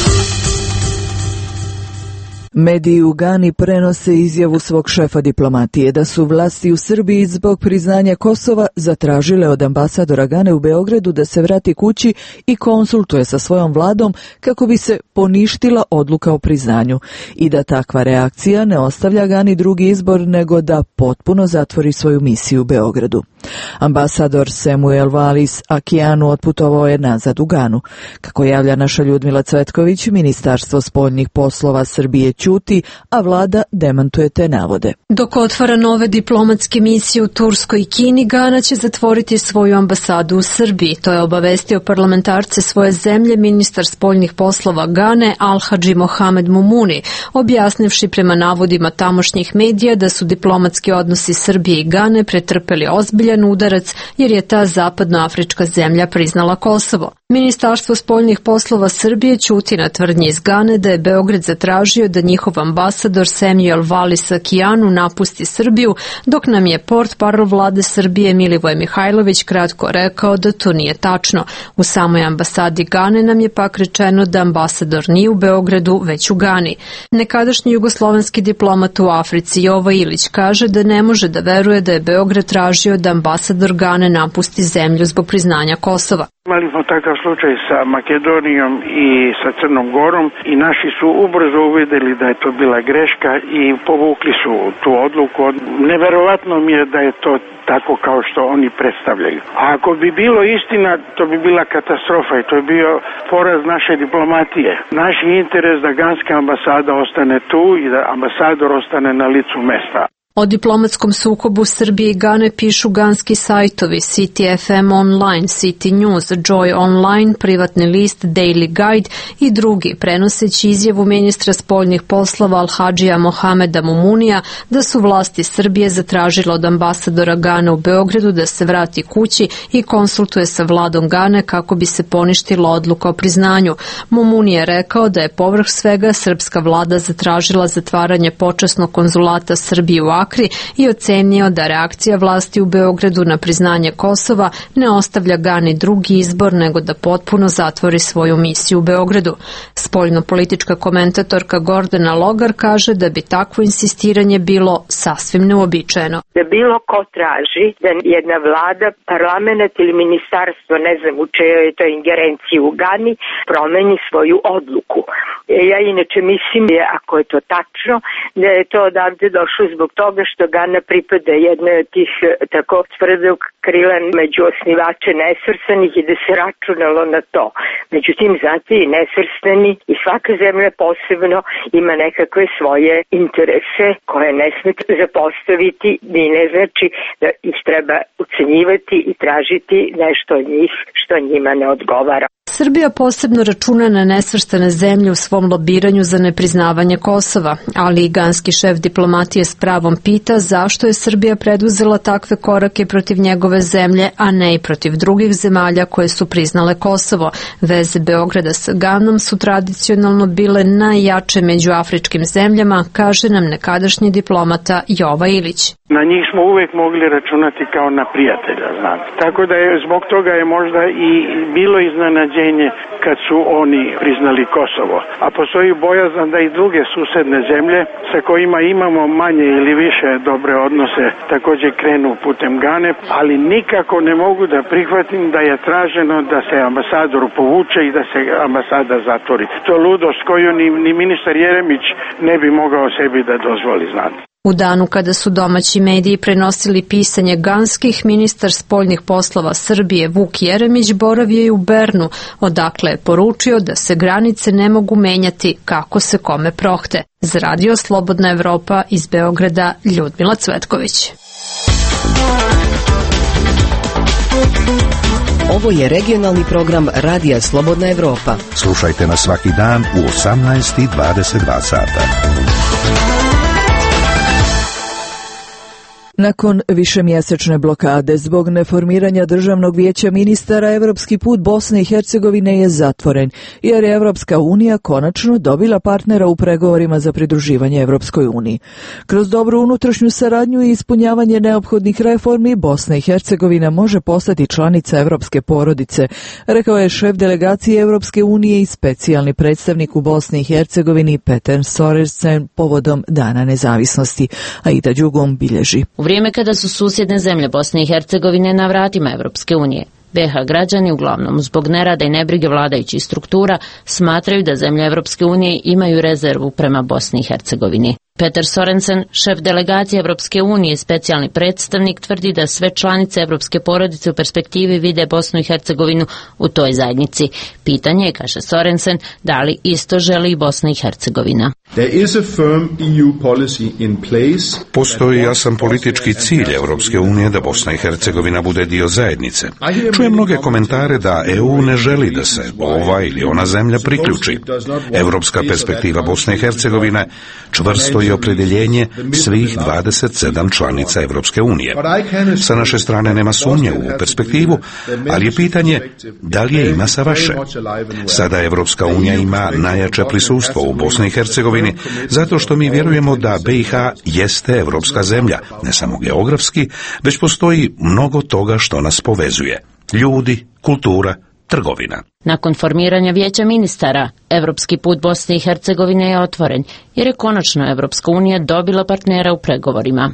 Mediji u Gani prenose izjavu svog šefa diplomatije da su vlasti u Srbiji zbog priznanja Kosova zatražile od ambasadora Gane u Beogradu da se vrati kući i konsultuje sa svojom vladom kako bi se poništila odluka o priznanju i da takva reakcija ne ostavlja Gani drugi izbor nego da potpuno zatvori svoju misiju u Beogradu. Ambasador Samuel Valis Akijanu otputovao je nazad u Ganu. Kako javlja naša Ljudmila Cvetković, Ministarstvo spoljnih poslova Srbije ćuti, a vlada demantuje te navode. Dok otvara nove diplomatske misije u Turskoj i Kini, Gana će zatvoriti svoju ambasadu u Srbiji. To je obavestio parlamentarce svoje zemlje ministar spoljnih poslova Gane Al-Hadži Mohamed Mumuni, objasnivši prema navodima tamošnjih medija da su diplomatski odnosi Srbije i Gane pretrpeli ozbiljan udarac jer je ta zapadnoafrička zemlja priznala Kosovo. Ministarstvo spoljnih poslova Srbije ćuti na tvrdnje iz Gane da je Beograd zatražio da njihov ambasador Samuel Valis Akijanu napusti Srbiju, dok nam je portparol vlade Srbije Milivoj Mihajlović kratko rekao da to nije tačno. U samoj ambasadi Gane nam je pak rečeno da ambasador nije u Beogradu, već u Gani. Nekadašnji jugoslovenski diplomat u Africi Jovo Ilić kaže da ne može da veruje da je Beograd tražio da ambasador Gane napusti zemlju zbog priznanja Kosova. Imali smo takav slučaj sa Makedonijom i sa Crnom Gorom i naši su ubrzo uvidjeli da je to bila greška i povukli su tu odluku. Neverovatno mi je da je to tako kao što oni predstavljaju. A ako bi bilo istina, to bi bila katastrofa i to je bio poraz naše diplomatije. Naš je interes da ganska ambasada ostane tu i da ambasador ostane na licu mesta. O diplomatskom sukobu Srbije i Gane pišu ganski sajtovi City F M Online, City News, Joy Online, privatni list Daily Guide i drugi, prenoseći izjavu ministra spoljnih poslova Al-Hadžija Mohameda Mumunija da su vlasti Srbije zatražile od ambasadora Gane u Beogradu da se vrati kući i konsultuje sa vladom Gane kako bi se poništila odluka o priznanju. Mumuni je rekao da je povrh svega srpska vlada zatražila zatvaranje počasnog konzulata Srbije u Bakri i ocenio da reakcija vlasti u Beogradu na priznanje Kosova ne ostavlja Gani drugi izbor nego da potpuno zatvori svoju misiju u Beogradu. Spoljno-politička komentatorka Gordana Logar kaže da bi takvo insistiranje bilo sasvim neuobičajeno. Da bilo ko traži da jedna vlada, parlament ili ministarstvo, ne znam u čejoj je to ingerenciji u Gani, promeni svoju odluku. Ja inače mislim, ako je to tačno, da je to odavde došlo zbog toga što Gana pripada jednoj od tih tako tvrdog krila među osnivače nesvrstanih i da se računalo na to. Međutim, znate, i nesvrstani i svaka zemlja posebno ima nekakve svoje interese koje ne smete zapostaviti, ni ne znači da ih treba ucenjivati i tražiti nešto od njih što njima ne odgovara. Srbija posebno računa na nesvrstane zemlje u svom lobiranju za nepriznavanje Kosova, ali i ganski šef diplomatije s pravom pita zašto je Srbija preduzela takve korake protiv njegove zemlje, a ne i protiv drugih zemalja koje su priznale Kosovo. Veze Beograda sa Ganom su tradicionalno bile najjače među afričkim zemljama, kaže nam nekadašnji diplomata Jova Ilić. Na njih smo uvek mogli računati kao na prijatelja, znate. Tako da je zbog toga je možda i bilo iznenađenje kad su oni priznali Kosovo. A postoji bojazan da i druge susedne zemlje sa kojima imamo manje ili više dobre odnose također krenu putem Gane, ali nikako ne mogu da prihvatim da je traženo da se ambasador povuče i da se ambasada zatvori. To je ludost koju ni, ni ministar Jeremić ne bi mogao sebi da dozvoli, znate. U danu kada su domaći mediji prenosili pisanje ganskih, ministar spoljnih poslova Srbije Vuk Jeremić boravio je u Bernu, odakle je poručio da se granice ne mogu menjati kako se kome prohte. Za Radio Slobodna Evropa iz Beograda, Ljudmila Cvetković. Ovo je regionalni program Radija Slobodna Evropa. Slušajte nas svaki dan u osamnaest i dvadeset dva sata. Nakon višemjesečne blokade zbog neformiranja Državnog vijeća ministara, evropski put Bosne i Hercegovine je zatvoren, jer je Evropska unija konačno dobila partnera u pregovorima za pridruživanje Evropskoj uniji. Kroz dobru unutrašnju saradnju i ispunjavanje neophodnih reformi, Bosna i Hercegovina može postati članica evropske porodice, rekao je šef delegacije Evropske unije i specijalni predstavnik u Bosni i Hercegovini Peter Sorensen povodom Dana nezavisnosti. Aida Đugom bilježi. U vrijeme kada su susjedne zemlje Bosne i Hercegovine na vratima Evropske unije, be ha građani, uglavnom zbog nerada i nebrige vladajućih struktura, smatraju da zemlje Evropske unije imaju rezervu prema Bosni i Hercegovini. Peter Sorensen, šef delegacije Evropske unije i specijalni predstavnik, tvrdi da sve članice evropske porodice u perspektivi vide Bosnu i Hercegovinu u toj zajednici. Pitanje je, kaže Sorensen, da li isto želi i Bosna i Hercegovina. Postoji jasan politički cilj Evropske unije da Bosna i Hercegovina bude dio zajednice. Čujem mnoge komentare da E U ne želi da se ova ili ona zemlja priključi. Evropska perspektiva Bosne i Hercegovine čvrsto je opredjeljenje svih dvadeset sedam članica Evropske unije. Sa naše strane nema sumnje u perspektivu, ali je pitanje da li je ima sa vaše. Sada Evropska unija ima najjače prisustvo u Bosni i Hercegovini, zato što mi vjerujemo da be i ha jeste evropska zemlja, ne samo geografski, već postoji mnogo toga što nas povezuje. Ljudi, kultura, trgovina. Nakon formiranja vijeća ministara, evropski put Bosne i Hercegovine je otvoren, jer je konačno Evropska unija dobila partnera u pregovorima.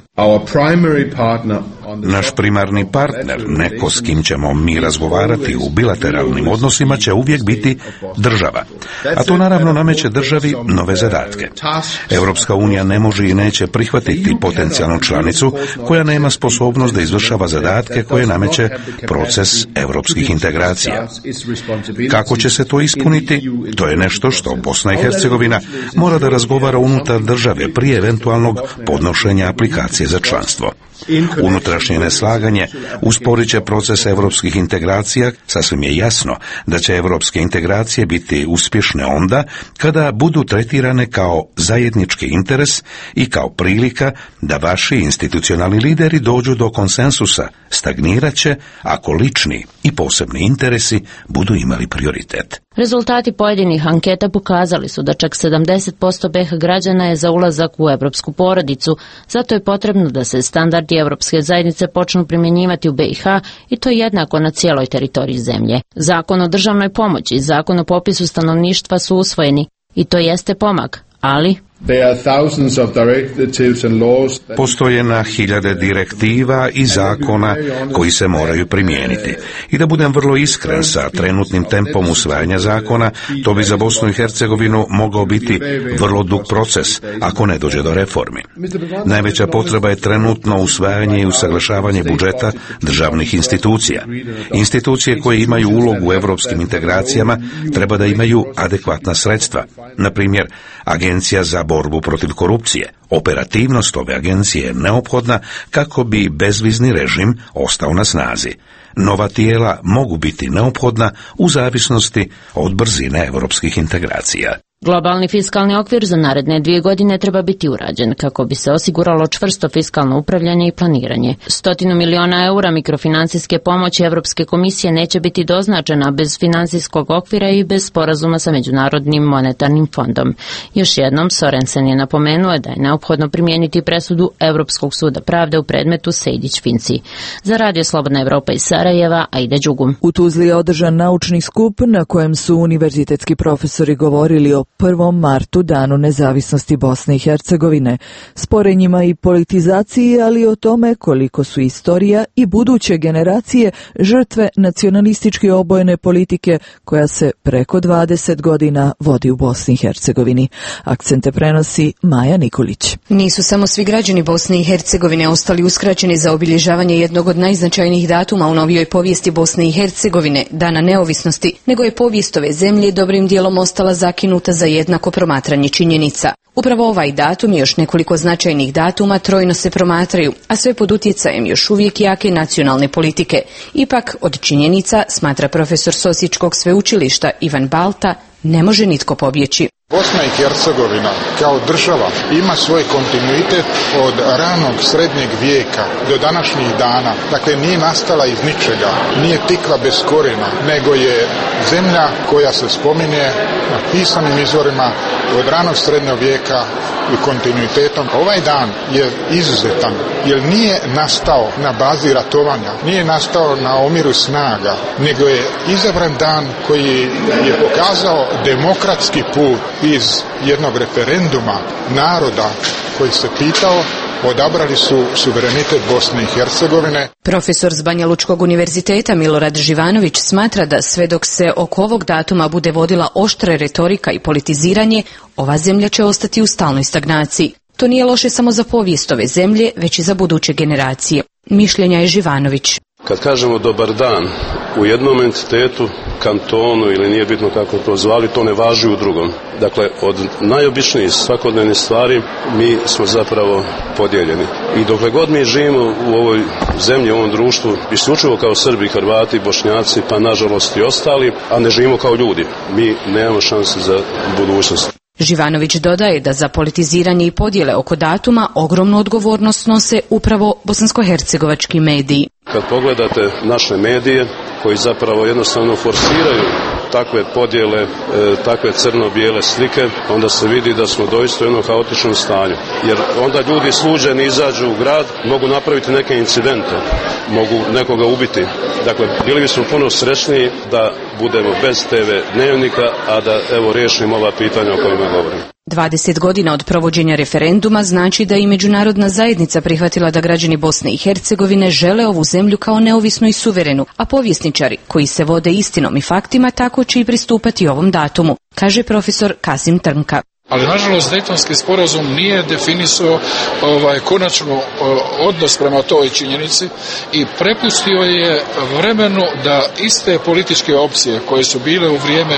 Naš primarni partner, neko s kim ćemo mi razgovarati u bilateralnim odnosima, će uvijek biti država. A to naravno nameće državi nove zadatke. Evropska unija ne može i neće prihvatiti potencijalnu članicu koja nema sposobnost da izvršava zadatke koje nameće proces evropskih integracija. Kako će se to ispuniti? To je nešto što Bosna i Hercegovina mora da razgovara unutar države prije eventualnog podnošenja aplikacije za članstvo. Unutrašnje neslaganje usporit će proces evropskih integracija. Sasvim je jasno da će evropske integracije biti uspješne onda kada budu tretirane kao zajednički interes i kao prilika da vaši institucionalni lideri dođu do konsensusa. Stagnirat će ako lični i posebni interesi budu imali prioritet. Rezultati pojedinih anketa pokazali su da čak sedamdeset posto B iH građana je za ulazak u evropsku porodicu, zato je potrebno da se standardi evropske zajednice počnu primjenjivati u B iH i to jednako na cijeloj teritoriji zemlje. Zakon o državnoj pomoći i zakon o popisu stanovništva su usvojeni i to jeste pomak, ali postoje na hiljade direktiva i zakona koji se moraju primijeniti. I da budem vrlo iskren, sa trenutnim tempom usvajanja zakona, to bi za Bosnu i Hercegovinu mogao biti vrlo dug proces, ako ne dođe do reformi. Najveća potreba je trenutno usvajanje i usaglašavanje budžeta državnih institucija. Institucije koje imaju ulogu u evropskim integracijama treba da imaju adekvatna sredstva. Na primjer, Agencija za borbu protiv korupcije. Operativnost ove agencije je neophodna kako bi bezvizni režim ostao na snazi. Nova tijela mogu biti neophodna u zavisnosti od brzine europskih integracija. Globalni fiskalni okvir za naredne dvije godine treba biti urađen kako bi se osiguralo čvrsto fiskalno upravljanje i planiranje. Stotinu miliona eura mikrofinancijske pomoći Evropske komisije neće biti doznačena bez finansijskog okvira i bez sporazuma sa Međunarodnim monetarnim fondom. Još jednom, Sorensen je napomenuo da je neophodno primijeniti presudu Evropskog suda pravde u predmetu Sejdić-Finci. Za Radio Slobodna Evropa iz Sarajeva, Aida Đugum. U Tuzli je održan naučni skup na kojem su univerzitetski profesori govorili o prvom martu, danu nezavisnosti Bosne i Hercegovine, sporenjima i politizaciji, ali o tome koliko su istorija i buduće generacije žrtve nacionalistički obojene politike koja se preko dvadeset godina vodi u Bosni i Hercegovini. Akcente prenosi Maja Nikolić. Nisu samo svi građani Bosne i Hercegovine ostali uskraćeni za obilježavanje jednog od najznačajnijih datuma u novijoj povijesti Bosne i Hercegovine, Dana neovisnosti, nego je povijest ove zemlje dobrim dijelom ostala zakinuta za jednako promatranje činjenica. Upravo ovaj datum i još nekoliko značajnih datuma trojno se promatraju, a sve pod utjecajem još uvijek jake nacionalne politike. Ipak, od činjenica, smatra profesor s Osječkog sveučilišta Ivan Balta, ne može nitko pobjeći. Bosna i Hercegovina kao država ima svoj kontinuitet od ranog srednjeg vijeka do današnjih dana. Dakle, nije nastala iz ničega, nije tikva bez korijena, nego je zemlja koja se spominje na pisanim izvorima od ranog srednjeg vijeka i kontinuitetom. Ovaj dan je izuzetan jer nije nastao na bazi ratovanja, nije nastao na omiru snaga, nego je izabran dan koji je pokazao demokratski put iz jednog referenduma naroda koji se pitao, odabrali su suverenitet Bosne i Hercegovine. Profesor s Banja Lučkog univerziteta Milorad Živanović smatra da sve dok se oko ovog datuma bude vodila oštra retorika i politiziranje, ova zemlja će ostati u stalnoj stagnaciji. To nije loše samo za povijest ove zemlje, već i za buduće generacije. Mišljenja je Živanović. Kad kažemo dobar dan u jednom entitetu, kantonu ili nije bitno kako to zvali, to ne važi u drugom. Dakle, od najobičnijih svakodnevnih stvari mi smo zapravo podijeljeni. I dokle god mi živimo u ovoj zemlji, u ovom društvu, isključivo kao Srbi, Hrvati, Bošnjaci, pa nažalost i ostali, a ne živimo kao ljudi, mi nemamo šanse za budućnost. Živanović dodaje da za politiziranje i podjele oko datuma ogromnu odgovornost nose upravo bosansko-hercegovački mediji. Kad pogledate naše medije koji zapravo jednostavno forsiraju takve podjele, e, takve crno-bijele slike, onda se vidi da smo doista u jednom haotičnom stanju. Jer onda ljudi sluđeni izađu u grad, mogu napraviti neke incidente, mogu nekoga ubiti. Dakle, bili bismo puno srećniji da budemo bez te ve dnevnika, a da evo riješimo ova pitanja o kojima govorimo. dvadeset godina od provođenja referenduma znači da i međunarodna zajednica prihvatila da građani Bosne i Hercegovine žele ovu zemlju kao neovisnu i suverenu, a povjesničari koji se vode istinom i faktima tako će i pristupati ovom datumu, kaže profesor Kasim Trnka. Ali nažalost Dejtonski sporazum nije definisao ovaj konačno odnos prema toj činjenici i prepustio je vremenu da iste političke opcije koje su bile u vrijeme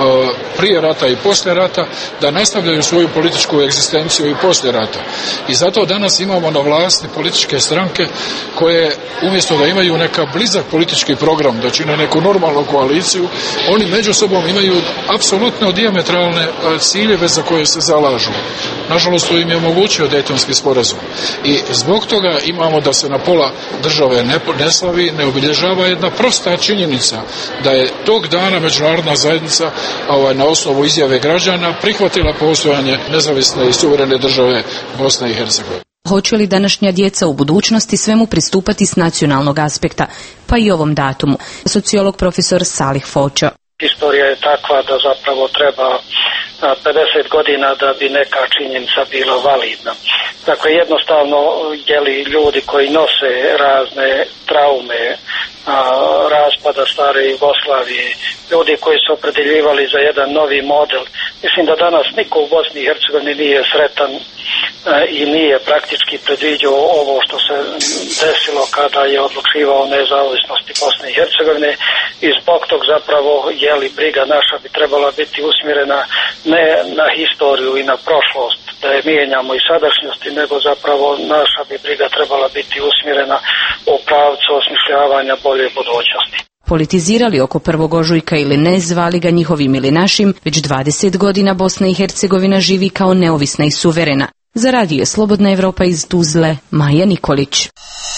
prije rata i poslije rata da nastavljaju svoju političku egzistenciju i poslije rata. I zato danas imamo na vlasti političke stranke koje umjesto da imaju neka blizak politički program, da čine neku normalnu koaliciju, oni među sobom imaju apsolutno dijametralne ciljeve za koje se zalažu. Nažalost, to im je omogućio Dejtonski sporazum. I zbog toga imamo da se na pola države ne, ne slavi, ne obilježava jedna prosta činjenica da je tog dana međunarodna zajednica ovaj, na osnovu izjave građana prihvatila postojanje nezavisne i suverene države Bosne i Hercegovine. Hoće li današnja djeca u budućnosti svemu pristupati s nacionalnog aspekta, pa i ovom datumu? Sociolog profesor Salih Fočo. Istorija je takva da zapravo treba pedeset godina da bi neka činjenica bila validna. Dakle, jednostavno, jeli, ljudi koji nose razne traume, a, raspada stare Jugoslavije, ljudi koji su opredeljivali za jedan novi model, mislim da danas niko u Bosni i Hercegovini nije sretan a, i nije praktički predviđao ovo što se desilo kada je odlučivao o nezavisnosti Bosne i Hercegovine i zbog tog zapravo, jeli, briga naša bi trebala biti usmjerena ne na historiju i na prošlost, da je mijenjamo i sadašnjosti, nego zapravo naša bi briga trebala biti usmjerena u pravcu osmišljavanja bolje budućnosti. Politizirali oko prvog ožujka ili ne, zvali ga njihovim ili našim, već dvadeset godina Bosna i Hercegovina živi kao neovisna i suverena. Za radio Slobodna Evropa iz Tuzle, Maja Nikolić.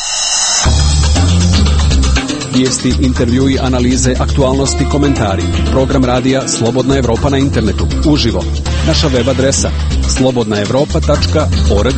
Vijesti, intervjui, analize, aktualnosti, komentari. Program radija Slobodna Evropa na internetu. Uživo. Naša web adresa slobodna evropa tačka org.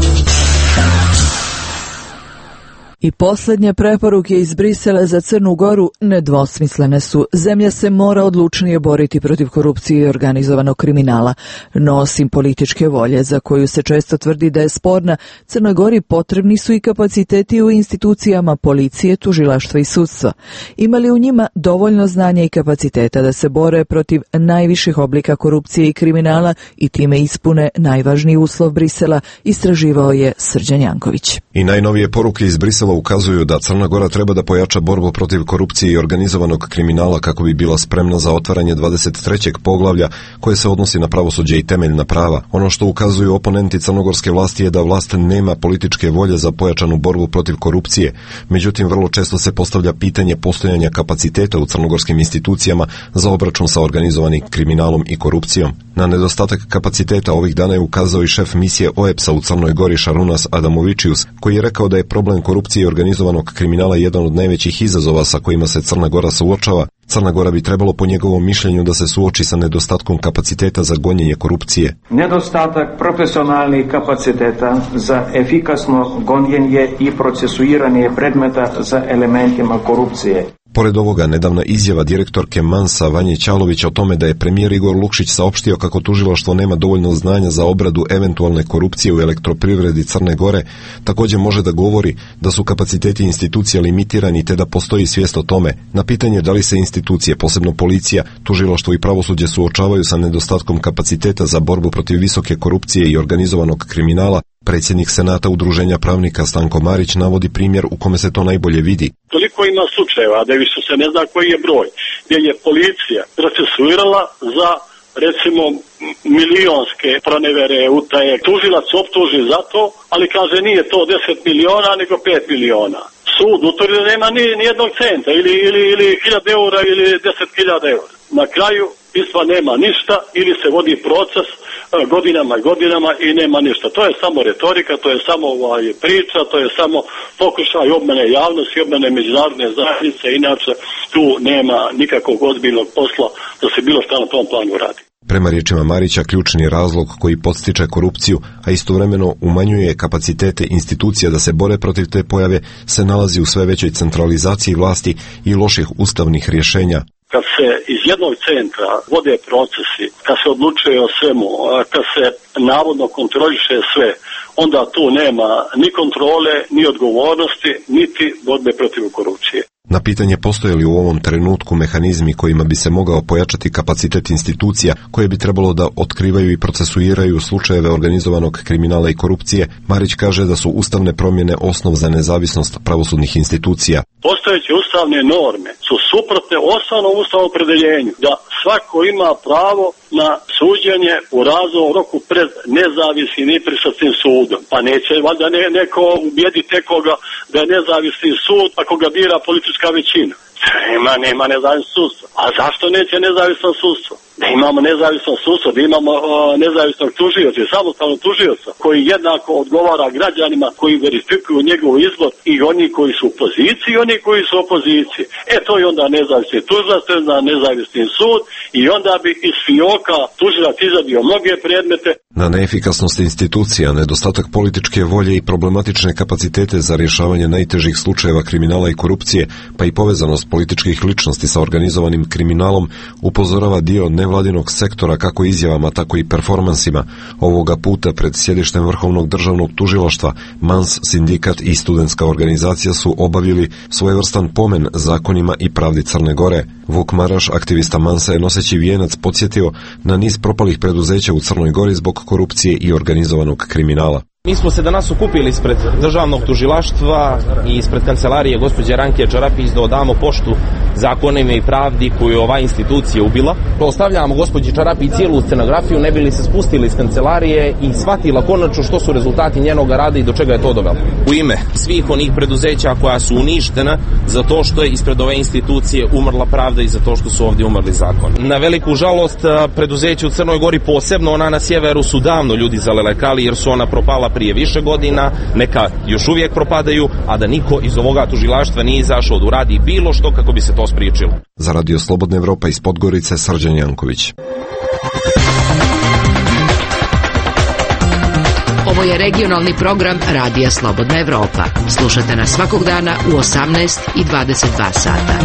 I posljednje preporuke iz Brisela za Crnu Goru nedvosmislene su. Zemlja se mora odlučnije boriti protiv korupcije i organizovanog kriminala. No, osim političke volje, za koju se često tvrdi da je sporna, Crnoj Gori potrebni su i kapaciteti u institucijama policije, tužilaštva i sudstva. Ima li u njima dovoljno znanja i kapaciteta da se bore protiv najviših oblika korupcije i kriminala i time ispune najvažniji uslov Brisela, istraživao je Srđan Janković. I najnovije poruke iz Brisela ukazuju da Crna Gora treba da pojača borbu protiv korupcije i organizovanog kriminala kako bi bila spremna za otvaranje dvadeset trećeg poglavlja koje se odnosi na pravosuđe i temeljna prava. Ono što ukazuju oponenti crnogorske vlasti je da vlast nema političke volje za pojačanu borbu protiv korupcije. Međutim, vrlo često se postavlja pitanje postojanja kapaciteta u crnogorskim institucijama za obračun sa organizovanim kriminalom i korupcijom. Na nedostatak kapaciteta ovih dana je ukazao i šef misije O E P S-a u Crnoj Gori Šarunas Adamovičius, koji je rekao da je problem korupcije i organizovanog kriminala jedan od najvećih izazova sa kojima se Crna Gora suočava. Crna Gora bi trebalo po njegovom mišljenju da se suoči sa nedostatkom kapaciteta za gonjenje korupcije. Nedostatak profesionalnih kapaciteta za efikasno gonjenje i procesuiranje predmeta za elementima korupcije. Pored ovoga, nedavna izjava direktorke Mansa Vanje Ćalović o tome da je premijer Igor Lukšić saopštio kako tužilaštvo nema dovoljno znanja za obradu eventualne korupcije u elektroprivredi Crne Gore, također može da govori da su kapaciteti institucija limitirani te da postoji svijest o tome. Na pitanje da li se institucije, posebno policija, tužilaštvo i pravosuđe suočavaju sa nedostatkom kapaciteta za borbu protiv visoke korupcije i organizovanog kriminala, predsjednik Senata Udruženja pravnika Stanko Marić navodi primjer u kome se to najbolje vidi. Toliko ima slučajeva da više se ne zna koji je broj, gdje je policija procesuirala za recimo milionske pronevere, utaje. Tužilac optuži za to, ali kaže nije to deset miliona nego pet miliona. Sud utvrdi da nema ni, ni jednog centa ili, ili, ili hiljada eura ili deset hiljada eura. Na kraju istva nema ništa ili se vodi proces godinama i godinama i nema ništa. To je samo retorika, to je samo ovaj, priča, to je samo pokušaj obmane javnosti, obmane međunarodne zajednice, inače tu nema nikakvog ozbiljnog posla da se bilo šta na tom planu radi. Prema riječima Marića, ključni razlog koji podstiče korupciju, a istovremeno umanjuje kapacitete institucija da se bore protiv te pojave, se nalazi u sve većoj centralizaciji vlasti i loših ustavnih rješenja. Kad se iz jednog centra vode procesi, kad se odlučuje o svemu, kad se navodno kontroliše sve, onda tu nema ni kontrole, ni odgovornosti, niti borbe protiv korupcije. Na pitanje postoje li u ovom trenutku mehanizmi kojima bi se mogao pojačati kapacitet institucija koje bi trebalo da otkrivaju i procesuiraju slučajeve organizovanog kriminala i korupcije, Marić kaže da su ustavne promjene osnov za nezavisnost pravosudnih institucija. Postojeće ustavne norme su suprotne osnovnom ustavnom opredeljenju da svako ima pravo na suđenje u razumnom roku pred nezavisnim i nepristrasnim sudom. Pa neće valjda ne, neko ubijediti nekoga da je nezavisni sud ako ga bira politička većina. Nema, nema nezavisno sudstvo. A zašto neće nezavisno sudstvo? Da imamo nezavisno sudstvo, da imamo uh, nezavisnog tužioca, samostalnog tužioca koji jednako odgovara građanima koji verifikuju njegov izbor i oni koji su u poziciji i oni koji su u opoziciji. E to je onda nezavisni tužilac, to je onda nezavisni sud i onda bi iz fioka tužilac izadio mnoge predmete. Na neefikasnost institucija, nedostatak političke volje i problematične kapacitete za rješavanje najtežih slučajeva kriminala i korupcije, pa i povezanost političkih ličnosti sa organizovanim kriminalom, upozorava dio nevladinog sektora kako izjavama, tako i performansima. Ovoga puta pred sjedištem Vrhovnog državnog tužilaštva Mans sindikat i studentska organizacija su obavili svojevrstan pomen zakonima i pravdi Crne Gore. Vuk Maraš, aktivista Mansa, je noseći vijenac podsjetio na niz propalih preduzeća u Crnoj Gori zbog korupcije i organizovanog kriminala. Mi smo se danas okupili ispred državnog tužilaštva i ispred kancelarije gospođe Ranke Čarapić da odamo poštu zakonima i pravdi koju ova institucija ubila. Ostavljamo gospođi Čarapić cijelu scenografiju, ne bi li se spustili iz kancelarije i shvatila konačno što su rezultati njenog rada i do čega je to dovelo. U ime svih onih preduzeća koja su uništena za to što je ispred ove institucije umrla pravda i za to što su ovdje umrli zakon. Na veliku žalost preduzeće u Crnoj Gori, posebno ona na sjeveru, su davno ljudi zalelekali jer su ona propala prije više godina, neka još uvijek propadaju, a da niko iz ovoga tužilaštva nije izašao da uradi bilo što kako bi se to spriječilo. Za Radio Slobodna Evropa iz Podgorice, Srđan Janković. Ovo je regionalni program Radija Slobodna Evropa. Slušate nas svakog dana u osamnaest i dvadeset dva sata.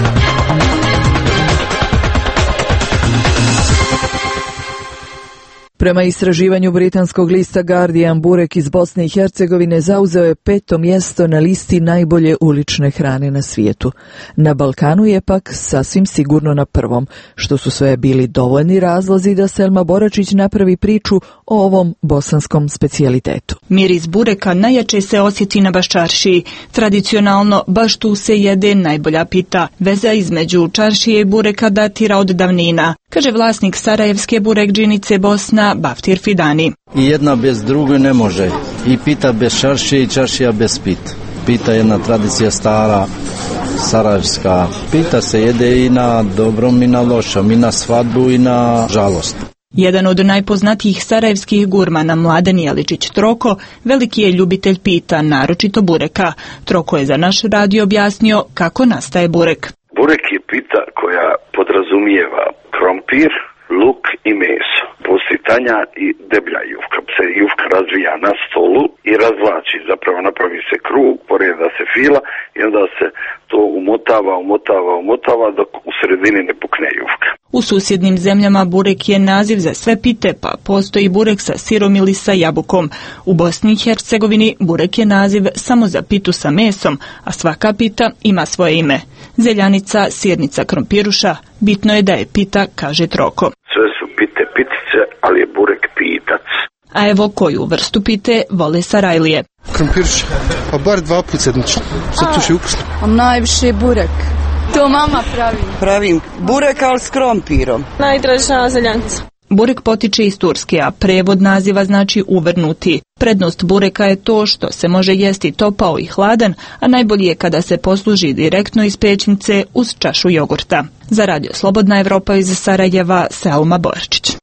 Prema istraživanju britanskog lista Guardian, burek iz Bosne i Hercegovine zauzeo je peto mjesto na listi najbolje ulične hrane na svijetu. Na Balkanu je pak sasvim sigurno na prvom, što su sve bili dovoljni razlozi da Selma Boračić napravi priču o ovom bosanskom specijalitetu. Miris bureka najjače se osjeti na Baščaršiji. Tradicionalno, baš tu se jede najbolja pita. Veza između čaršije i bureka datira od davnina, kaže vlasnik sarajevske burekdžinice Bosna, Baftir Fidani. I jedna bez druge ne može. I pita bez čaršije i čaršija bez pita. Pita je jedna tradicija stara, sarajevska. Pita se jede i na dobrom i na lošom, i na svadbu i na žalost. Jedan od najpoznatijih sarajevskih gurmana, Mladen Jeličić Troko, veliki je ljubitelj pita, naročito bureka. Troko je za naš radio objasnio kako nastaje burek. Burek je pita koja podrazumijeva krompir, luk i meso. Postoji tanja i deblja jufka. Se jufka razvija na stolu i razvlači, zapravo napravi se krug, poreda se fila i onda se to umotava, umotava, umotava dok u sredini ne pukne jufka. U susjednim zemljama burek je naziv za sve pite, pa postoji burek sa sirom ili sa jabukom. U Bosni i Hercegovini burek je naziv samo za pitu sa mesom, a svaka pita ima svoje ime. Zeljanica, sirnica, krompiruša, bitno je da je pita, kaže Troko. Sve su pite pitice, ali je burek pitac. A evo koju vrstu pite vole Sarajlije. Krompiruša, pa bar dva put sedmično, zato što je ukusno. A najviše burek. To mama pravi. Pravim burek, ali s krompirom. Najdraža zeljanica. Burek potiče iz Turske, a prevod naziva znači uvrnuti. Prednost bureka je to što se može jesti topao i hladan, a najbolje je kada se posluži direktno iz pećnice uz čašu jogurta. Za Radio Slobodna Evropa iz Sarajeva, Selma Borčić.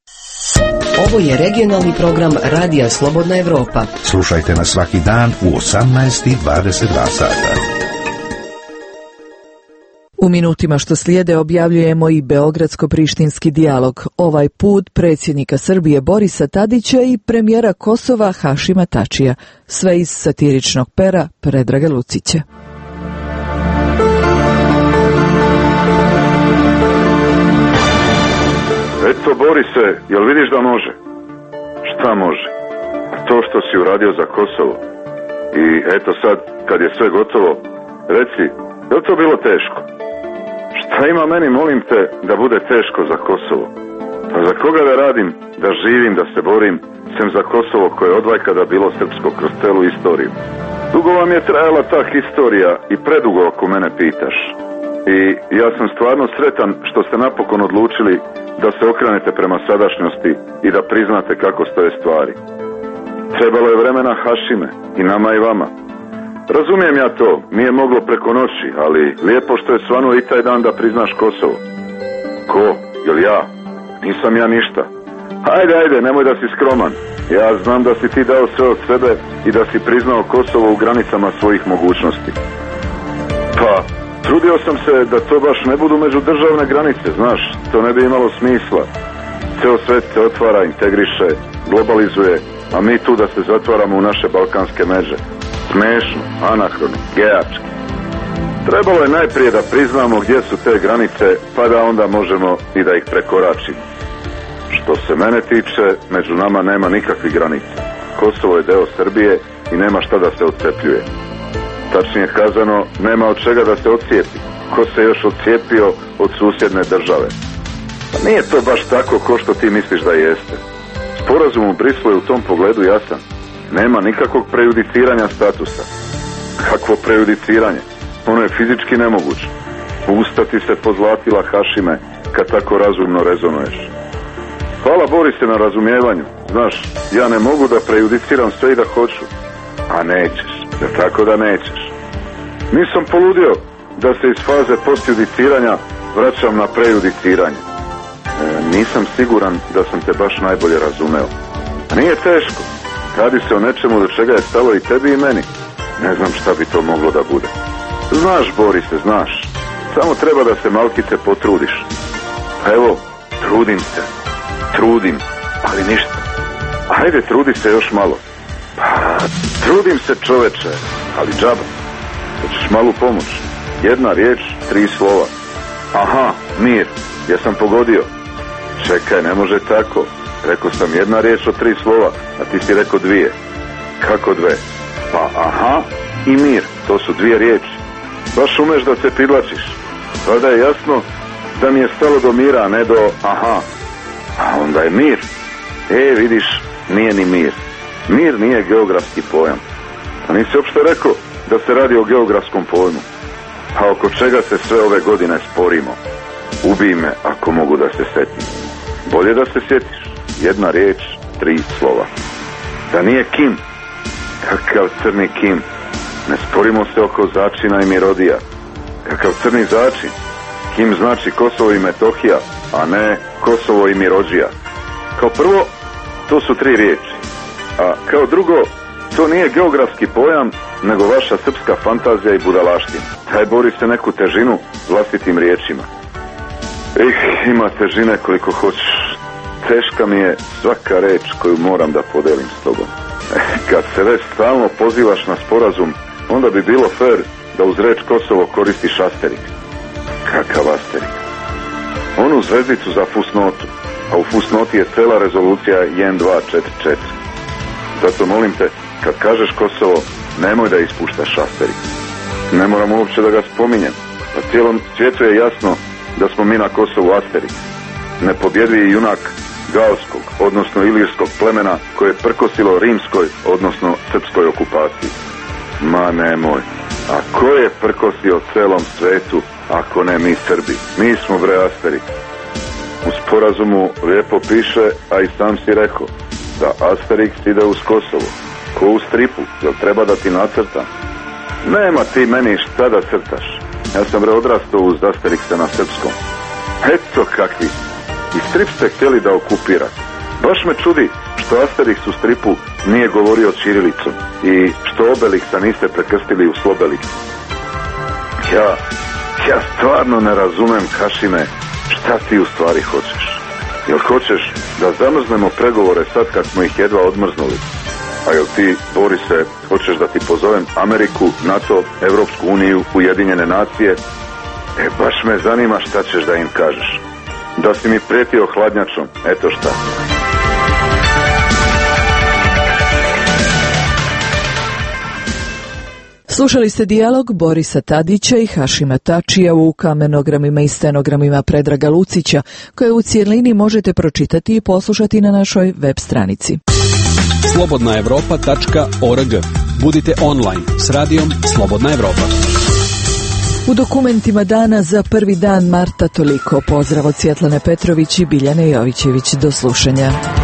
Ovo je regionalni program Radija Slobodna Evropa. Slušajte nas svaki dan u osamnaest i dvadeset dva sata. U minutima što slijede objavljujemo i Beogradsko-prištinski dijalog. Ovaj put predsjednika Srbije Borisa Tadića i premijera Kosova Hašima Tačija. Sve iz satiričnog pera Predraga Lucića. Eto, Borise, jel vidiš da može? Šta može? To što si uradio za Kosovo. I eto sad, kad je sve gotovo, reci, je li to bilo teško? Šta ima meni, molim te, da bude teško za Kosovo? Pa za koga da radim, da živim, da se borim, sem za Kosovo koje je odvajkada bilo srpsko kroz celu istoriju? Dugo vam je trajala ta historija i predugo ako mene pitaš. I ja sam stvarno sretan što ste napokon odlučili da se okrenete prema sadašnjosti i da priznate kako stoje stvari. Trebalo je vremena, Hašime, i nama i vama. Razumijem ja to, nije moglo preko noći, ali lijepo što je svanuo i taj dan da priznaš Kosovo. Ko? Jel ja? Nisam ja ništa. Ajde, ajde, nemoj da si skroman. Ja znam da si ti dao sve od sebe i da si priznao Kosovo u granicama svojih mogućnosti. Pa, trudio sam se da to baš ne budu međudržavne granice, znaš, to ne bi imalo smisla. Ceo svet se otvara, integriše, globalizuje, a mi tu da se zatvaramo u naše balkanske međe. Smešno, anahrono, gejački. Trebalo je najprije da priznamo gdje su te granice, pa da onda možemo i da ih prekoračimo. Što se mene tiče, među nama nema nikakvih granica. Kosovo je deo Srbije i nema šta da se odcepljuje. Tačnije kazano, nema od čega da se odcijepi. Ko se još odcijepio od susjedne države? Pa nije to baš tako ko što ti misliš da jeste. Sporazum u Brislu je u tom pogledu jasan. Nema nikakvog prejudiciranja statusa. Kakvo prejudiciranje? Ono je fizički nemoguće. Usta ti se pozlatila, Hašime, kad tako razumno rezonuješ. Hvala Borise na razumijevanju. Znaš, ja ne mogu da prejudiciram sve i da hoću. A nećeš, da tako da nećeš. Nisam poludio da se iz faze postjudiciranja vraćam na prejudiciranje. E, nisam siguran da sam te baš najbolje razumeo. Nije teško. Radi se o nečemu do čega je stalo i tebi i meni. Ne znam šta bi to moglo da bude. Znaš, Borise, znaš. Samo treba da se malkice potrudiš. Evo, trudim se. Trudim, ali ništa. Ajde, trudi se još malo. Pa, trudim se, čoveče, ali džaba. Hoćeš malu pomoć. Jedna riječ, tri slova. Aha, mir, jesam pogodio. Čekaj, ne može tako. Rekao sam jedna riječ od tri slova, a ti si rekao dvije. Kako dve? Pa aha i mir, to su dvije riječi. Baš umeš da se privlačiš. Tada je jasno da mi je stalo do mira, a ne do aha. A onda je mir. E, vidiš, nije ni mir. Mir nije geografski pojam. A nisi uopšte rekao da se radi o geografskom pojmu. A oko čega se sve ove godine sporimo? Ubij me ako mogu da se setim. Bolje da se sjetiš. Jedna riječ, tri slova. Da nije Kim. Kakav crni Kim. Ne sporimo se oko začina i mirodija. Kakav crni začin. Kim znači Kosovo i Metohija, a ne Kosovo i Mirodžija. Kao prvo, to su tri riječi. A kao drugo, to nije geografski pojam, nego vaša srpska fantazija i budalaština. Daj, bori se neku težinu vlastitim riječima. Ih, ima težine koliko hoćeš. Teška mi je svaka reč koju moram da podelim s tobom. Kad se već stalno pozivaš na sporazum, onda bi bilo fair da uz reč Kosovo koristiš asterik. Kakav asterik? Onu zvezdicu za fusnotu, a u fusnoti je cela rezolucija jedan dva četiri četiri. Zato molim te, kad kažeš Kosovo, nemoj da ispuštaš asterik. Ne moram uopće da ga spominjem, pa cijelom svijetu je jasno da smo mi na Kosovu asterik. Nepobjedivi junak galskog, odnosno ilirskog plemena koje je prkosilo rimskoj, odnosno srpskoj okupaciji. Ma nemoj. A ko je prkosio celom svetu ako ne mi Srbi? Mi smo bre asterik. U sporazumu lijepo piše, a i sam si rekao, da asterik ide uz Kosovo. Ko u stripu, jel treba da ti nacrtam? Nema ti meni šta da crtaš. Ja sam bre odrastao uz asteriksa na srpskom. Eto kakvi. I strip ste htjeli da okupirate. Baš me čudi što Asterix u stripu nije govorio ćirilicom i što Obelixa niste prekrstili u Slobelix. Ja, ja stvarno ne razumem, Hašime, šta ti u stvari hoćeš. Jel hoćeš da zamrznemo pregovore sad kad smo ih jedva odmrznuli? A jel ti, Borise, hoćeš da ti pozovem Ameriku, NATO, Evropsku uniju, Ujedinjene nacije? E, baš me zanima šta ćeš da im kažeš. Da si mi prijetio hladnjačom, eto šta. Slušali ste dijalog Borisa Tadića i Hašima Tačija u kamenogramima i stenogramima Predraga Lucića, koje u cijelini možete pročitati i poslušati na našoj web stranici. slobodna evropa tačka org. Budite online s radijom Slobodna Evropa. U dokumentima dana za prvi dan marta toliko. Pozdrav od Svjetlane Petrović i Biljane Jovićević. Do slušanja.